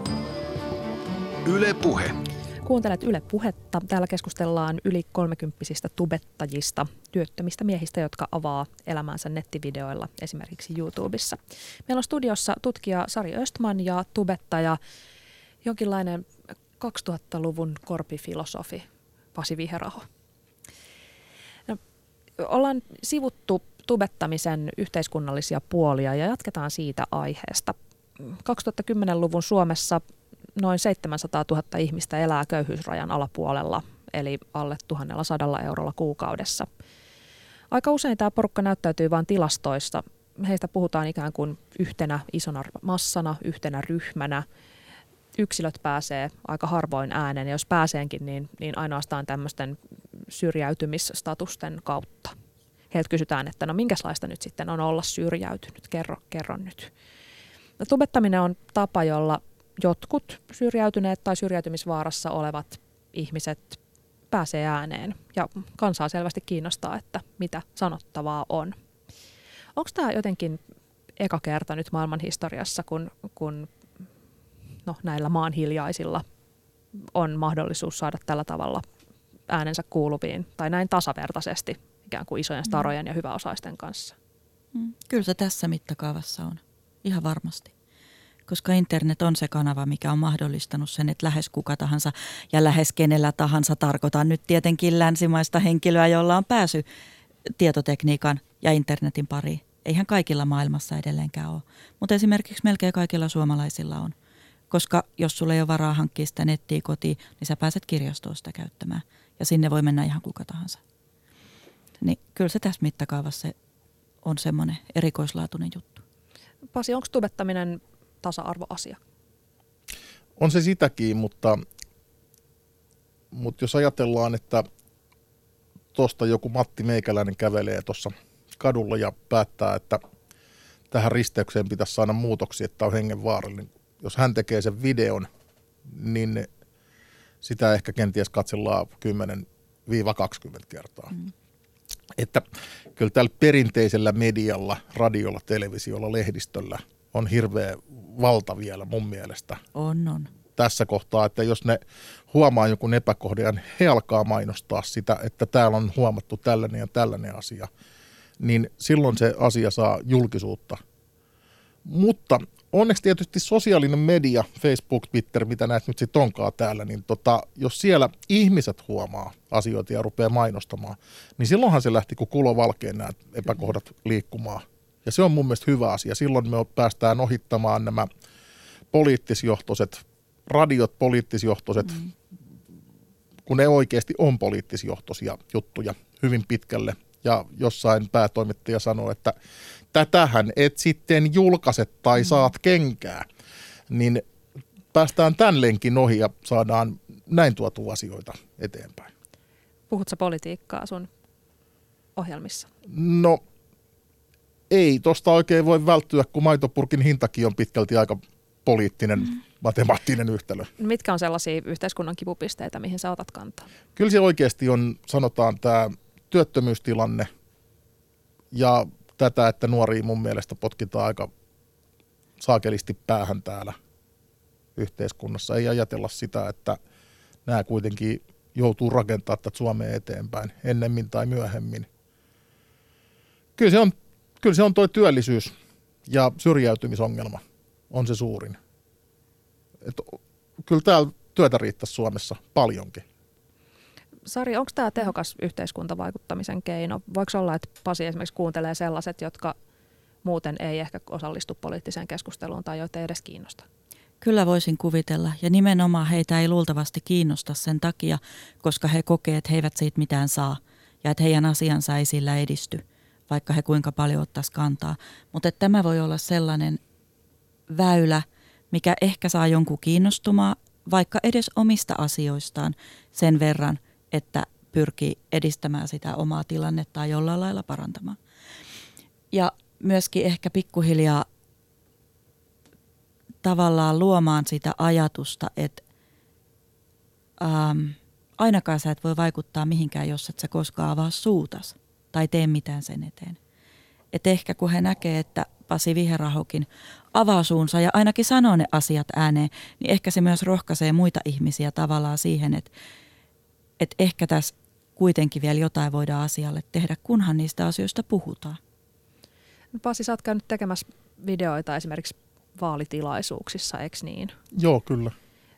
Yle Puhe. Kuuntelet Yle Puhetta. Täällä keskustellaan yli kolmekymppisistä tubettajista, työttömistä miehistä, jotka avaa elämänsä nettivideoilla, esimerkiksi YouTubessa. Meillä on studiossa tutkija Sari Östman ja tubettaja, jonkinlainen kaksituhattaluvun korpifilosofi Pasi Viherraho. No, ollaan sivuttu tubettamisen yhteiskunnallisia puolia ja jatketaan siitä aiheesta. kaksituhattakymmenluvun Suomessa noin seitsemänsataatuhatta ihmistä elää köyhyysrajan alapuolella, eli alle tuhatsadalla eurolla kuukaudessa. Aika usein tämä porukka näyttäytyy vain tilastoissa. Heistä puhutaan ikään kuin yhtenä isona massana, yhtenä ryhmänä. Yksilöt pääsee aika harvoin ääneen, ja jos pääseenkin, niin, niin ainoastaan tämmöisten syrjäytymisstatusten kautta. Heiltä kysytään, että no minkälaista nyt sitten on olla syrjäytynyt, kerro, kerro nyt. No, tubettaminen on tapa, jolla jotkut syrjäytyneet tai syrjäytymisvaarassa olevat ihmiset pääsee ääneen ja kansaa selvästi kiinnostaa, että mitä sanottavaa on. Onko tämä jotenkin eka kerta nyt maailman historiassa, kun, kun no, näillä maanhiljaisilla on mahdollisuus saada tällä tavalla äänensä kuuluviin tai näin tasavertaisesti ikään kuin isojen starojen ja hyväosaisten kanssa? Mm. Kyllä se tässä mittakaavassa on, ihan varmasti. Koska internet on se kanava, mikä on mahdollistanut sen, että lähes kuka tahansa ja lähes kenellä tahansa, tarkoitan nyt tietenkin länsimaista henkilöä, jolla on pääsy tietotekniikan ja internetin pariin. Eihän kaikilla maailmassa edelleenkään ole, mutta esimerkiksi melkein kaikilla suomalaisilla on. Koska jos sulla ei ole varaa hankkia sitä nettiä kotiin, niin sä pääset kirjastoon sitä käyttämään. Ja sinne voi mennä ihan kuka tahansa. Niin kyllä se tässä mittakaavassa on semmoinen erikoislaatuinen juttu. Pasi, onko tubettaminen tasa-arvoasia? On se sitäkin, mutta, mutta jos ajatellaan, että tuosta joku Matti Meikäläinen kävelee tuossa kadulla ja päättää, että tähän risteykseen pitäisi saada muutoksia, että on hengenvaarallinen. Jos hän tekee sen videon, niin sitä ehkä kenties katsellaan kymmenen kaksikymmentä kertaa. Mm. Että kyllä tällä perinteisellä medialla, radiolla, televisiolla, lehdistöllä on hirveä valta vielä mun mielestä. On, on. Tässä kohtaa, että jos ne huomaa jonkun epäkohdan, he alkaa mainostaa sitä, että täällä on huomattu tällainen ja tällainen asia, niin silloin se asia saa julkisuutta. Mutta onneksi tietysti sosiaalinen media, Facebook, Twitter, mitä näet nyt sitten onkaan täällä, niin tota, jos siellä ihmiset huomaa asioita ja rupeaa mainostamaan, niin silloinhan se lähti kuin kulo valkeen nämä epäkohdat liikkumaan. Ja se on mun mielestä hyvä asia. Silloin me päästään ohittamaan nämä poliittisjohtoiset, radiot poliittisjohtoiset, mm. kun ne oikeasti on poliittisjohtoisia juttuja hyvin pitkälle. Ja jossain päätoimittaja sanoo, että tätähän et sitten julkaise tai saat kenkää, niin päästään tämän lenkin ohi ja saadaan näin tuotua asioita eteenpäin. Puhutko politiikkaa sun ohjelmissa? No ei, tosta oikein voi välttyä, kun maitopurkin hintakin on pitkälti aika poliittinen, mm. matemaattinen yhtälö. Mitkä on sellaisia yhteiskunnan kipupisteitä, mihin sä otat kantaa? Kyllä se oikeasti on, sanotaan, tämä työttömyystilanne ja tätä, että nuoria mun mielestä potkitaan aika saakelisti päähän täällä yhteiskunnassa. Ei ajatella sitä, että nämä kuitenkin joutuu rakentamaan tätä Suomea eteenpäin ennemmin tai myöhemmin. Kyllä se on, kyllä se on toi työllisyys ja syrjäytymisongelma on se suurin. Et kyllä täällä työtä riittäisi Suomessa paljonkin. Sari, onko tämä tehokas yhteiskuntavaikuttamisen keino? Voiko olla, että Pasi esimerkiksi kuuntelee sellaiset, jotka muuten ei ehkä osallistu poliittiseen keskusteluun tai joita ei edes kiinnosta? Kyllä voisin kuvitella. Ja nimenomaan heitä ei luultavasti kiinnosta sen takia, koska he kokee, että he eivät siitä mitään saa ja että heidän asiansa ei sillä edisty, vaikka he kuinka paljon ottaisi kantaa. Mutta tämä voi olla sellainen väylä, mikä ehkä saa jonkun kiinnostumaan vaikka edes omista asioistaan sen verran, että pyrkii edistämään sitä omaa tilannetta jollain lailla parantamaan. Ja myöskin ehkä pikkuhiljaa tavallaan luomaan sitä ajatusta, että ähm, ainakaan sä et voi vaikuttaa mihinkään, jos et sä koskaan avaa suutas tai tee mitään sen eteen. Et ehkä kun he näkee, että Pasi Viherahokin avaa suunsa ja ainakin sanoo ne asiat ääneen, niin ehkä se myös rohkaisee muita ihmisiä tavallaan siihen, että että ehkä tässä kuitenkin vielä jotain voidaan asialle tehdä, kunhan niistä asioista puhutaan. Pasi, sä oot käynyt tekemässä videoita esimerkiksi vaalitilaisuuksissa, eikö niin? Joo, kyllä.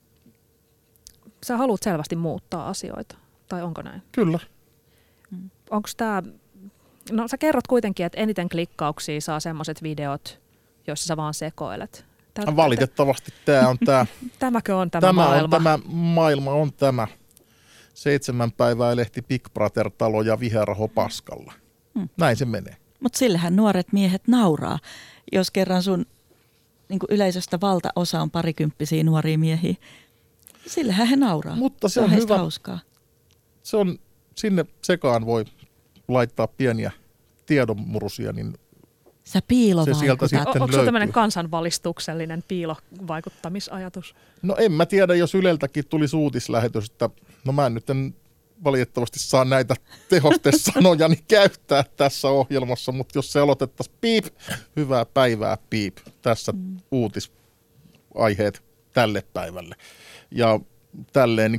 Sä haluat selvästi muuttaa asioita, tai onko näin? Kyllä. Mm. Onko tämä, no sä kerrot kuitenkin, että eniten klikkauksia saa semmoiset videot, joissa sä vaan sekoilet. Tää, Valitettavasti tämä on tämä. Tämäkö on tämä, tämä maailma? On, tämä maailma on tämä. Seitsemän päivää lehti Big Brother-talo ja Viheraho paskalla. Hmm. Näin se menee. Mutta sillehän nuoret miehet nauraa, jos kerran sun niin kuin yleisöstä valtaosa on parikymppisiä nuoria miehiä. Sillehän he nauraa. Mutta se, se on, on hyvä. Hauskaa. Se on, sinne sekaan voi laittaa pieniä tiedonmurusia, niin sä piilovaikutat. Onko se tämmöinen kansanvalistuksellinen piilovaikuttamisajatus? No en mä tiedä, jos Yleltäkin tuli uutislähetys, että no mä en nyt en valitettavasti saa näitä tehostesanoja niin käyttää tässä ohjelmassa, mutta jos se aloitettaisiin piip, hyvää päivää piip, tässä mm. uutisaiheet tälle päivälle. Ja tälleen, niin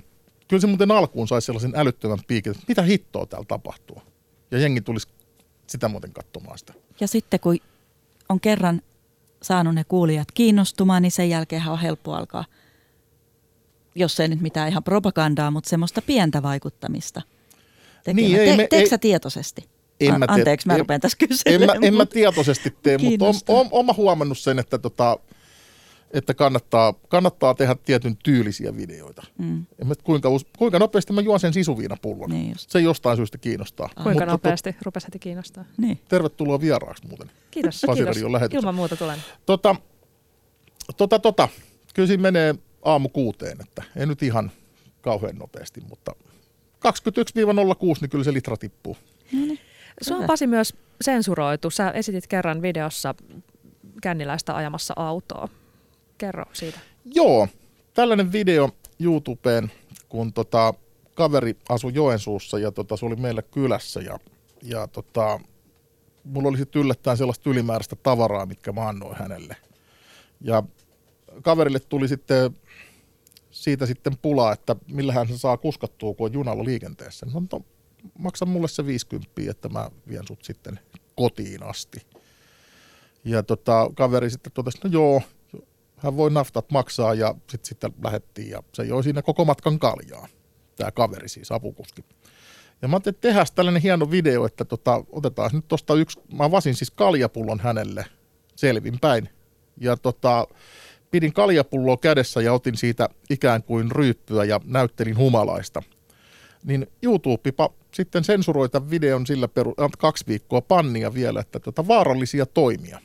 kyllä se muuten alkuun sai sellaisen älyttömän piikin, että mitä hittoa täällä tapahtuu. Ja jengi tulisi sitä muuten katsomaan sitä. Ja sitten kun on kerran saanut ne kuulijat kiinnostumaan, niin sen jälkeen on helppo alkaa, jos ei nyt mitään ihan propagandaa, mutta semmoista pientä vaikuttamista tekemään. Niin, ei, Te, me, teekö ei, sä tietoisesti? En mä te, Anteeksi, mä en, rupean tässä kyselemään. En mä, en mä tietoisesti tee, mutta oon, oon, oon mä huomannut sen, että, tota, että kannattaa, kannattaa tehdä tietyn tyylisiä videoita. Mm. Kuinka, kuinka nopeasti mä juon sen sisuviinapullon. Niin se jostain syystä kiinnostaa. Kuinka mutta nopeasti tot, rupesi heti kiinnostaa. Niin. Tervetuloa vieraaksi muuten. Kiitos, kiitos. Ilman muuta tulen. Tota, tota, tota. Kyllä siinä menee aamu kuuteen, että ei nyt ihan kauhean nopeasti, mutta kaksikymmentäyksi nolla kuusi, niin kyllä se litra tippuu. No niin. Sua on Pasi myös sensuroitu. Sä esitit kerran videossa känniläistä ajamassa autoa. Kerro siitä. Joo, tällainen video YouTubeen, kun tota, kaveri asui Joensuussa ja tota, se oli meillä kylässä ja, ja tota, mulla oli sitten yllättäen sellaista ylimääräistä tavaraa, mitkä mä annoin hänelle. Ja kaverille tuli sitten siitä sitten pulaa, että millähän se saa kuskattua, kun on junalla liikenteessä. No, no, maksa mulle se viisikymppiä, että mä vien sut sitten kotiin asti. Ja tota, kaveri sitten totesi, no joo, hän voi naftat maksaa ja sitten sitten lähdettiin ja se joi siinä koko matkan kaljaa. Tämä kaveri siis, apukuski. Ja mä ajattelin, että tehdään tällainen hieno video, että tota, otetaan nyt tosta yksi, mä vasin siis kaljapullon hänelle selvinpäin. Ja tota, pidin kaljapulloa kädessä ja otin siitä ikään kuin ryyppyä ja näyttelin humalaista. Niin YouTubeba sitten sensuroi tämän videon sillä peru, kaksi viikkoa pannia vielä, että tota, vaarallisia toimia.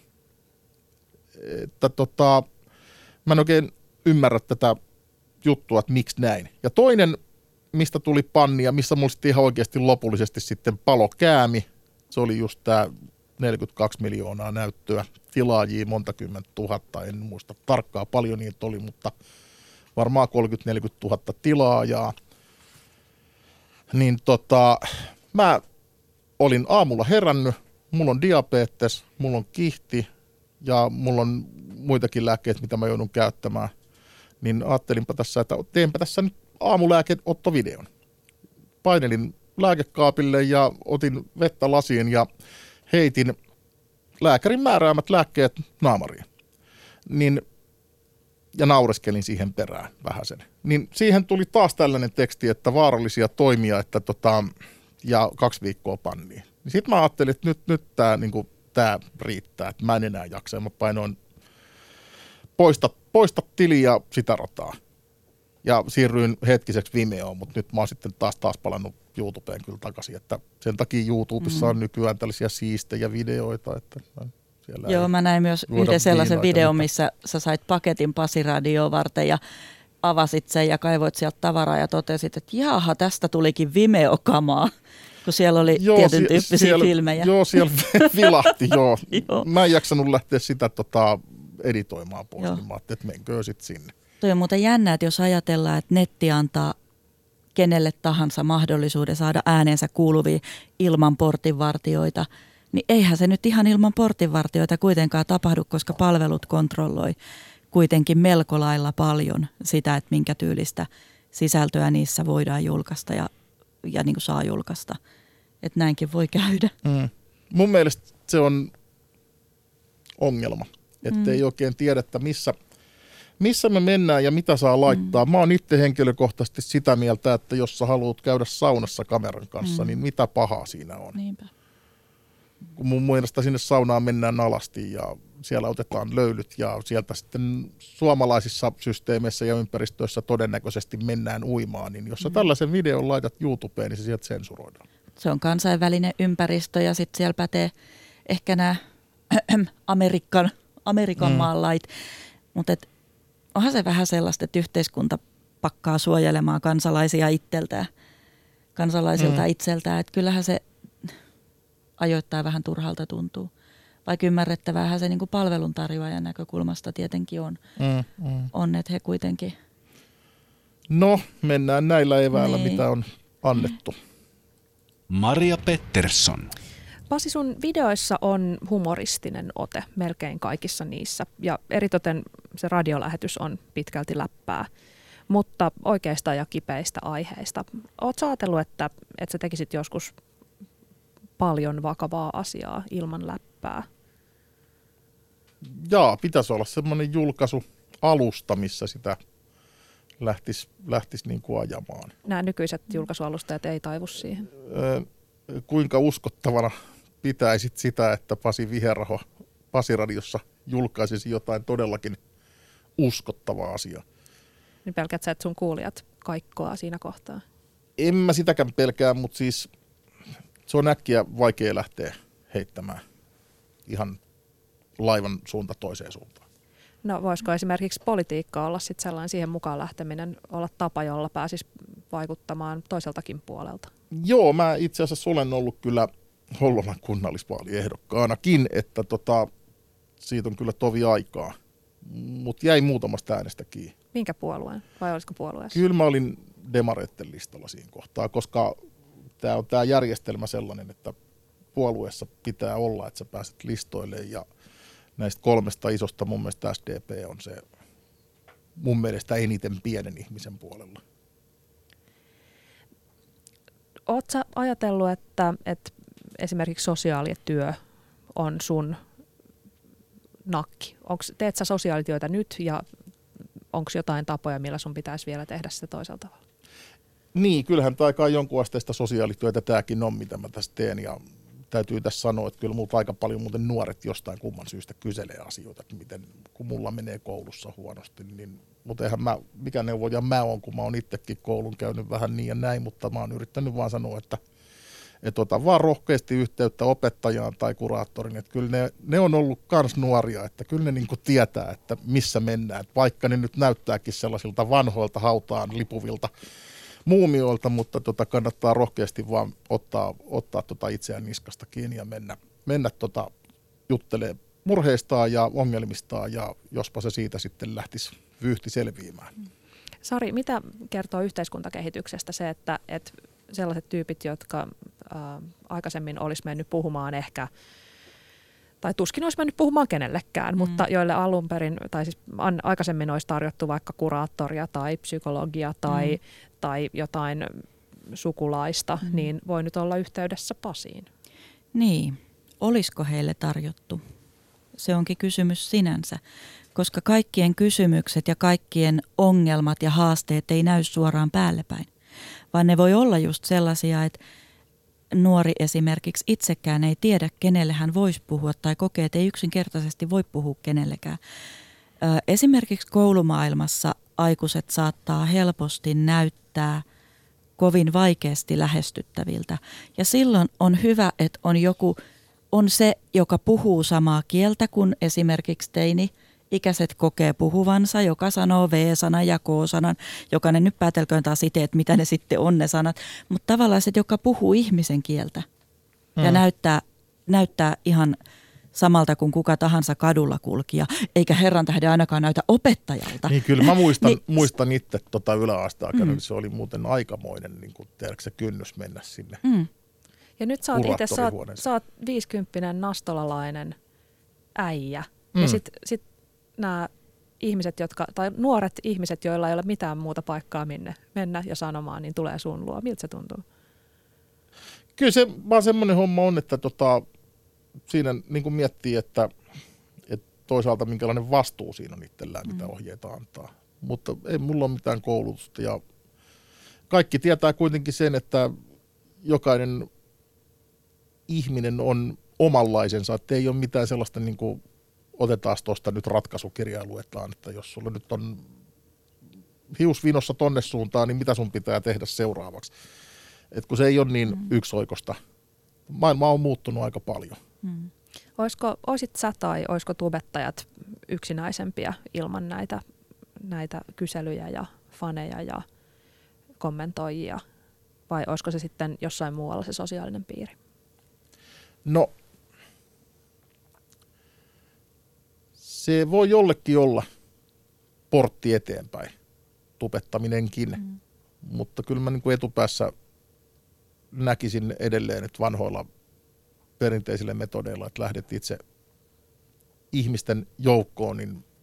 Että tota, mä en oikein ymmärrä tätä juttua, että miksi näin. Ja toinen, mistä tuli pannia, missä mulla sitten ihan oikeasti lopullisesti sitten palo käämi, se oli just tämä neljäkymmentäkaksi miljoonaa näyttöä, tilaajia monta kymmentä tuhatta, en muista tarkkaa paljon niitä oli, mutta varmaan kolmekymmentä neljäkymmentä tuhatta tilaajaa. Niin tota, mä olin aamulla herännyt, mulla on diabetes, mulla on kihti ja mulla on muitakin lääkkeitä, mitä mä joudun käyttämään. Niin ajattelinpa tässä, että teenpä tässä nyt aamulääkeottovideon. Painelin lääkekaapille ja otin vettä lasiin ja heitin lääkärin määräämät lääkkeet naamariin. Niin, ja naureskelin siihen perään vähäsen. Niin siihen tuli taas tällainen teksti, että vaarallisia toimia, että tota, ja kaksi viikkoa panniin. Niin sitten mä ajattelin, että nyt, nyt tämä niinku, tää riittää, että mä en enää jaksa. Mä painoin poista, poista tili ja sitä rataa. Ja siirryin hetkiseksi Vimeoon, mutta nyt mä oon sitten taas, taas palannut YouTubeen kyllä takaisin. Että sen takia YouTubessa on nykyään tällaisia siistejä videoita, että siellä joo, mä näin myös yhden sellaisen videon, missä sä sait paketin Pasi radioon varten ja avasit sen ja kaivoit sieltä tavaraa ja totesit, että jaha, tästä tulikin Vimeo-kamaa, kun siellä oli joo, tietyn sie- tyyppisiä siellä, filmejä. Joo, siellä vilahti, joo. joo. Mä en jaksanut lähteä sitä tota, editoimaan pois, joo. Niin mä ajattelin, että menkö sitten sinne. Toi on muuten jännä, että jos ajatellaan, että netti antaa kenelle tahansa mahdollisuuden saada äänensä kuuluviin ilman portinvartijoita, niin eihän se nyt ihan ilman portinvartijoita kuitenkaan tapahdu, koska palvelut kontrolloi kuitenkin melko lailla paljon sitä, että minkä tyylistä sisältöä niissä voidaan julkaista ja, ja niin kuin saa julkaista. Että näinkin voi käydä. Mm. Mun mielestä se on ongelma, että mm. ei oikein tiedä, että missä, missä me mennään ja mitä saa laittaa. Mm. Mä oon itse henkilökohtaisesti sitä mieltä, että jos sä haluat käydä saunassa kameran kanssa, mm. niin mitä pahaa siinä on. Niinpä. Kun mun mielestä sinne saunaan mennään alasti ja siellä otetaan löylyt ja sieltä sitten suomalaisissa systeemeissä ja ympäristöissä todennäköisesti mennään uimaan, niin jos sä mm. tällaisen videon laitat YouTubeen, niin se sieltä sensuroidaan. Se on kansainvälinen ympäristö ja sitten siellä pätee ehkä nämä Amerikan, Amerikan mm. maan lait, mutta onhan se vähän sellaista, että yhteiskunta pakkaa suojelemaan kansalaisia itseltään, kansalaisilta mm. itseltään, että kyllähän se ajoittain vähän turhalta tuntuu. Vaikka ymmärrettävähän se niin kuin palveluntarjoajan näkökulmasta tietenkin on, mm, mm. on, että he kuitenkin... No, mennään näillä eväillä, niin. Mitä on annettu. Maria Pettersson. Pasi, sun videoissa on humoristinen ote melkein kaikissa niissä, ja eritoten se radiolähetys on pitkälti läppää. mutta oikeista ja kipeistä aiheista. Oletko ajatellut, että, että sä tekisit joskus paljon vakavaa asiaa ilman läppää? Jaa, pitäisi olla semmoinen julkaisualusta, missä sitä lähtisi, lähtisi niin kuin ajamaan. Nämä nykyiset julkaisualustajat ei taivu siihen. Öö, kuinka uskottavana pitäisit sitä, että Pasi Viherraho Pasiradiossa julkaisisi jotain todellakin uskottavaa asiaa? Niin pelkät sä, että sun kuulijat kaikkoa siinä kohtaa? En mä sitäkään pelkää, mutta siis se on äkkiä vaikea lähteä heittämään ihan laivan suunta toiseen suuntaan. No voisiko esimerkiksi politiikka olla sitten sellainen siihen mukaan lähteminen, olla tapa, jolla pääsisi vaikuttamaan toiseltakin puolelta? Joo, mä itse asiassa olen ollut kyllä Hollolan kunnallisvaaliehdokkaanakin, että tota, siitä on kyllä tovi aikaa, mutta jäi muutamasta äänestä kiinni. Minkä puolueen vai olisiko puolueessa? Kyllä mä olin demareitten listalla siinä kohtaa, koska tämä on tämä järjestelmä sellainen, että puolueessa pitää olla, että sä pääset listoille ja näistä kolmesta isosta mun mielestä S D P on se mun mielestä eniten pienen ihmisen puolella. Oletko sä ajatellut, että, että esimerkiksi sosiaalityö on sun nakki? Onks, teet sä sosiaalityötä nyt ja onko jotain tapoja, millä sun pitäisi vielä tehdä sitä toisella tavalla? Niin, kyllähän tämä aikaa jonkun asteista sosiaalityötä tämäkin on, mitä mä tässä teen. Ja täytyy tässä sanoa, että kyllä multa aika paljon muuten nuoret jostain kumman syystä kyselee asioita, että miten, kun mulla menee koulussa huonosti, niin mutta eihän mä, mikä neuvoja mä oon, kun mä oon itsekin koulun käynyt vähän niin ja näin, mutta mä oon yrittänyt vaan sanoa, että et ota vaan rohkeasti yhteyttä opettajaan tai kuraattorin, että kyllä ne, ne on ollut kans nuoria, että kyllä ne niinku tietää, että missä mennään, että vaikka ne nyt näyttääkin sellaisilta vanhoilta hautaan lipuvilta muumioilta, mutta tota kannattaa rohkeasti vaan ottaa, ottaa tota itseään niskasta kiinni ja mennä, mennä tota juttelee murheistaan ja ongelmistaan ja jospa se siitä sitten lähtisi vyyhti selviämään. Sari, mitä kertoo yhteiskuntakehityksestä se, että, että sellaiset tyypit, jotka ää, aikaisemmin olisi mennyt puhumaan ehkä, tai tuskin olisi mennyt puhumaan kenellekään, mm. mutta joille alun perin, tai siis an, aikaisemmin olisi tarjottu vaikka kuraattoria tai psykologia tai, mm. tai jotain sukulaista, mm. niin voi nyt olla yhteydessä Pasiin. Niin, olisiko heille tarjottu? Se onkin kysymys sinänsä, koska kaikkien kysymykset ja kaikkien ongelmat ja haasteet ei näy suoraan päälle päin, vaan ne voi olla just sellaisia, että nuori esimerkiksi itsekään ei tiedä, kenelle hän voisi puhua tai kokee, että ei yksinkertaisesti voi puhua kenellekään. Esimerkiksi koulumaailmassa aikuiset saattaa helposti näyttää kovin vaikeasti lähestyttäviltä ja silloin on hyvä, että on joku, on se, joka puhuu samaa kieltä kuin esimerkiksi teini, ikäiset kokee puhuvansa, joka sanoo V-sanan ja K-sanan. Jokainen nyt päätelköön taas itse, että mitä ne sitten on ne sanat. Mutta tavallaan se, joka puhuu ihmisen kieltä mm. ja näyttää, näyttää ihan samalta kuin kuka tahansa kadulla kulkija, eikä herran tähden ainakaan näytä opettajalta. Niin kyllä mä muistan, niin, muistan itse tota yläasteaikana, mm. se oli muuten aikamoinen niin kuin, tiedätkö, se kynnys mennä sinne. Mm. Ja nyt sä oot itse, sä oot, sä oot viisikymppinen nastolalainen äijä mm. ja sit, sit nämä ihmiset, jotka, tai nuoret ihmiset, joilla ei ole mitään muuta paikkaa minne mennä ja sanomaan, niin tulee sun luo. Miltä se tuntuu? Kyllä se vaan semmoinen homma on, että tota, siinä niin kuin miettii, että, että toisaalta minkälainen vastuu siinä on itsellään, mitä ohjeita antaa. Mutta ei mulla ole mitään koulutusta ja kaikki tietää kuitenkin sen, että jokainen ihminen on omanlaisensa, että ei ole mitään sellaista niin kuin otetaan tuosta nyt ratkaisukirjaa luetaan, että jos sulla nyt on hiusvinossa tonne suuntaan, niin mitä sun pitää tehdä seuraavaksi. Et kun se ei ole niin mm. yksioikosta. Maailma on muuttunut aika paljon. Mm. Olisiko, oisit sä tai olisiko tubettajat yksinäisempiä ilman näitä, näitä kyselyjä ja faneja ja kommentoijia? Vai olisiko se sitten jossain muualla se sosiaalinen piiri? No, se voi jollekin olla portti eteenpäin, tubettaminenkin, mm. mutta kyllä mä niin kuin etupäässä näkisin edelleen, että vanhoilla perinteisillä metodeilla, että lähdet itse ihmisten joukkoon, niin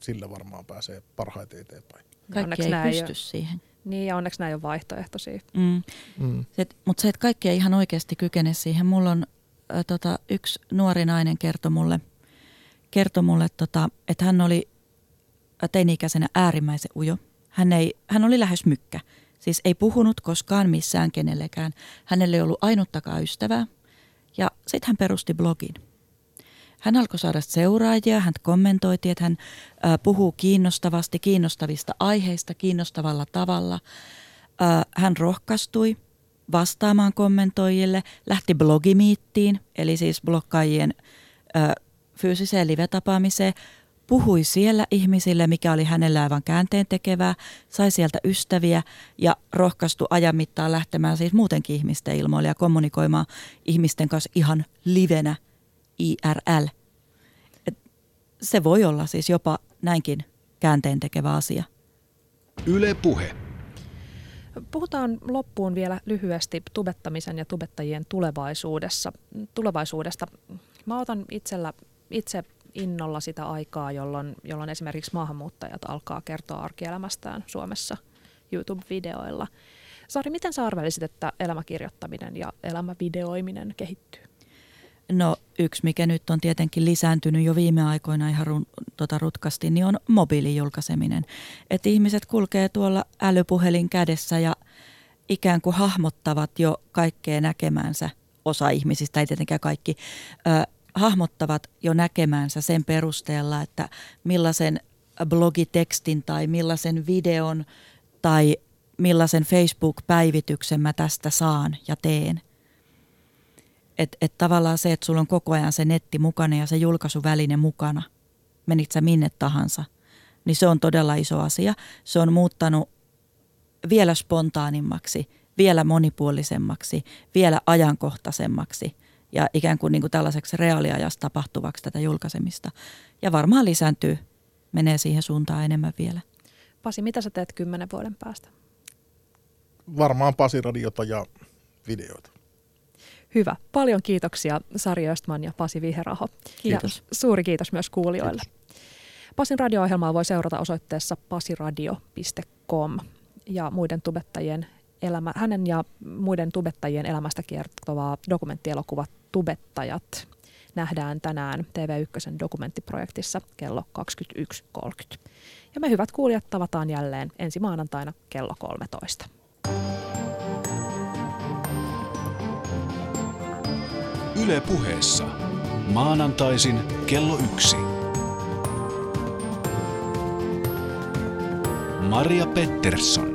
sillä varmaan pääsee parhaiten eteenpäin. Kaikki ei pysty siihen. Niin, ja onneksi nämä ei ole vaihtoehtoisia. Mm. Mm. Mutta se, että kaikki ei ihan oikeasti kykene siihen. Mulla on äh, tota, yksi nuori nainen kertoi mulle, kertoi mulle tota, että hän oli teini-ikäisenä äärimmäisen ujo. Hän, ei, hän oli lähes mykkä. Siis ei puhunut koskaan missään kenellekään. Hänelle ei ollut ainuttakaan ystävää. Ja sitten hän perusti blogin. Hän alkoi saada seuraajia, hän kommentoitiin, että hän ä, puhuu kiinnostavasti, kiinnostavista aiheista, kiinnostavalla tavalla. Ä, hän rohkaistui vastaamaan kommentoijille, lähti blogimiittiin, eli siis bloggaajien ä, fyysiseen live-tapaamiseen. Puhui siellä ihmisille, mikä oli hänellä aivan käänteen tekevää, sai sieltä ystäviä ja rohkaistui ajan mittaan lähtemään siis muutenkin ihmisten ilmoille ja kommunikoimaan ihmisten kanssa ihan livenä I R L. Et se voi olla siis jopa näinkin käänteen tekevä asia. Yle Puhe. Puhutaan loppuun vielä lyhyesti tubettamisen ja tubettajien tulevaisuudessa. tulevaisuudesta. Mä otan itsellä, itse innolla sitä aikaa, jolloin, jolloin esimerkiksi maahanmuuttajat alkaa kertoa arkielämästään Suomessa YouTube-videoilla. Sari, miten sä arvelisit, että elämäkirjoittaminen ja elämävideoiminen kehittyy? No yksi, mikä nyt on tietenkin lisääntynyt jo viime aikoina ihan run, tota rutkasti, niin on mobiilijulkaiseminen. Että ihmiset kulkee tuolla älypuhelin kädessä ja ikään kuin hahmottavat jo kaikkea näkemänsä, osa ihmisistä, ei tietenkään kaikki, ö, hahmottavat jo näkemänsä sen perusteella, että millaisen blogitekstin tai millaisen videon tai millaisen Facebook-päivityksen mä tästä saan ja teen. Että et tavallaan se, että sulla on koko ajan se netti mukana ja se julkaisuväline mukana, menit sä minne tahansa, niin se on todella iso asia. Se on muuttanut vielä spontaanimmaksi, vielä monipuolisemmaksi, vielä ajankohtaisemmaksi ja ikään kuin, niin kuin tällaiseksi reaaliajassa tapahtuvaksi tätä julkaisemista. Ja varmaan lisääntyy, menee siihen suuntaan enemmän vielä. Pasi, mitä sä teet kymmenen vuoden päästä? Varmaan Pasiradiota ja videoita. Hyvä. Paljon kiitoksia Sari Östman ja Pasi Viheraho. Kiitos. Ja suuri kiitos myös kuulijoille. Kiitos. Pasin radio-ohjelmaa voi seurata osoitteessa pasiradio piste com ja muiden tubettajien elämä, hänen ja muiden tubettajien elämästä kertovaa dokumenttielokuva Tubettajat nähdään tänään T V yksi dokumenttiprojektissa kello kaksikymmentäyksi kolmekymmentä. Ja me hyvät kuulijat tavataan jälleen ensi maanantaina kello kolmetoista. Yle Puheessa. Maanantaisin kello yksi. Maria Pettersson.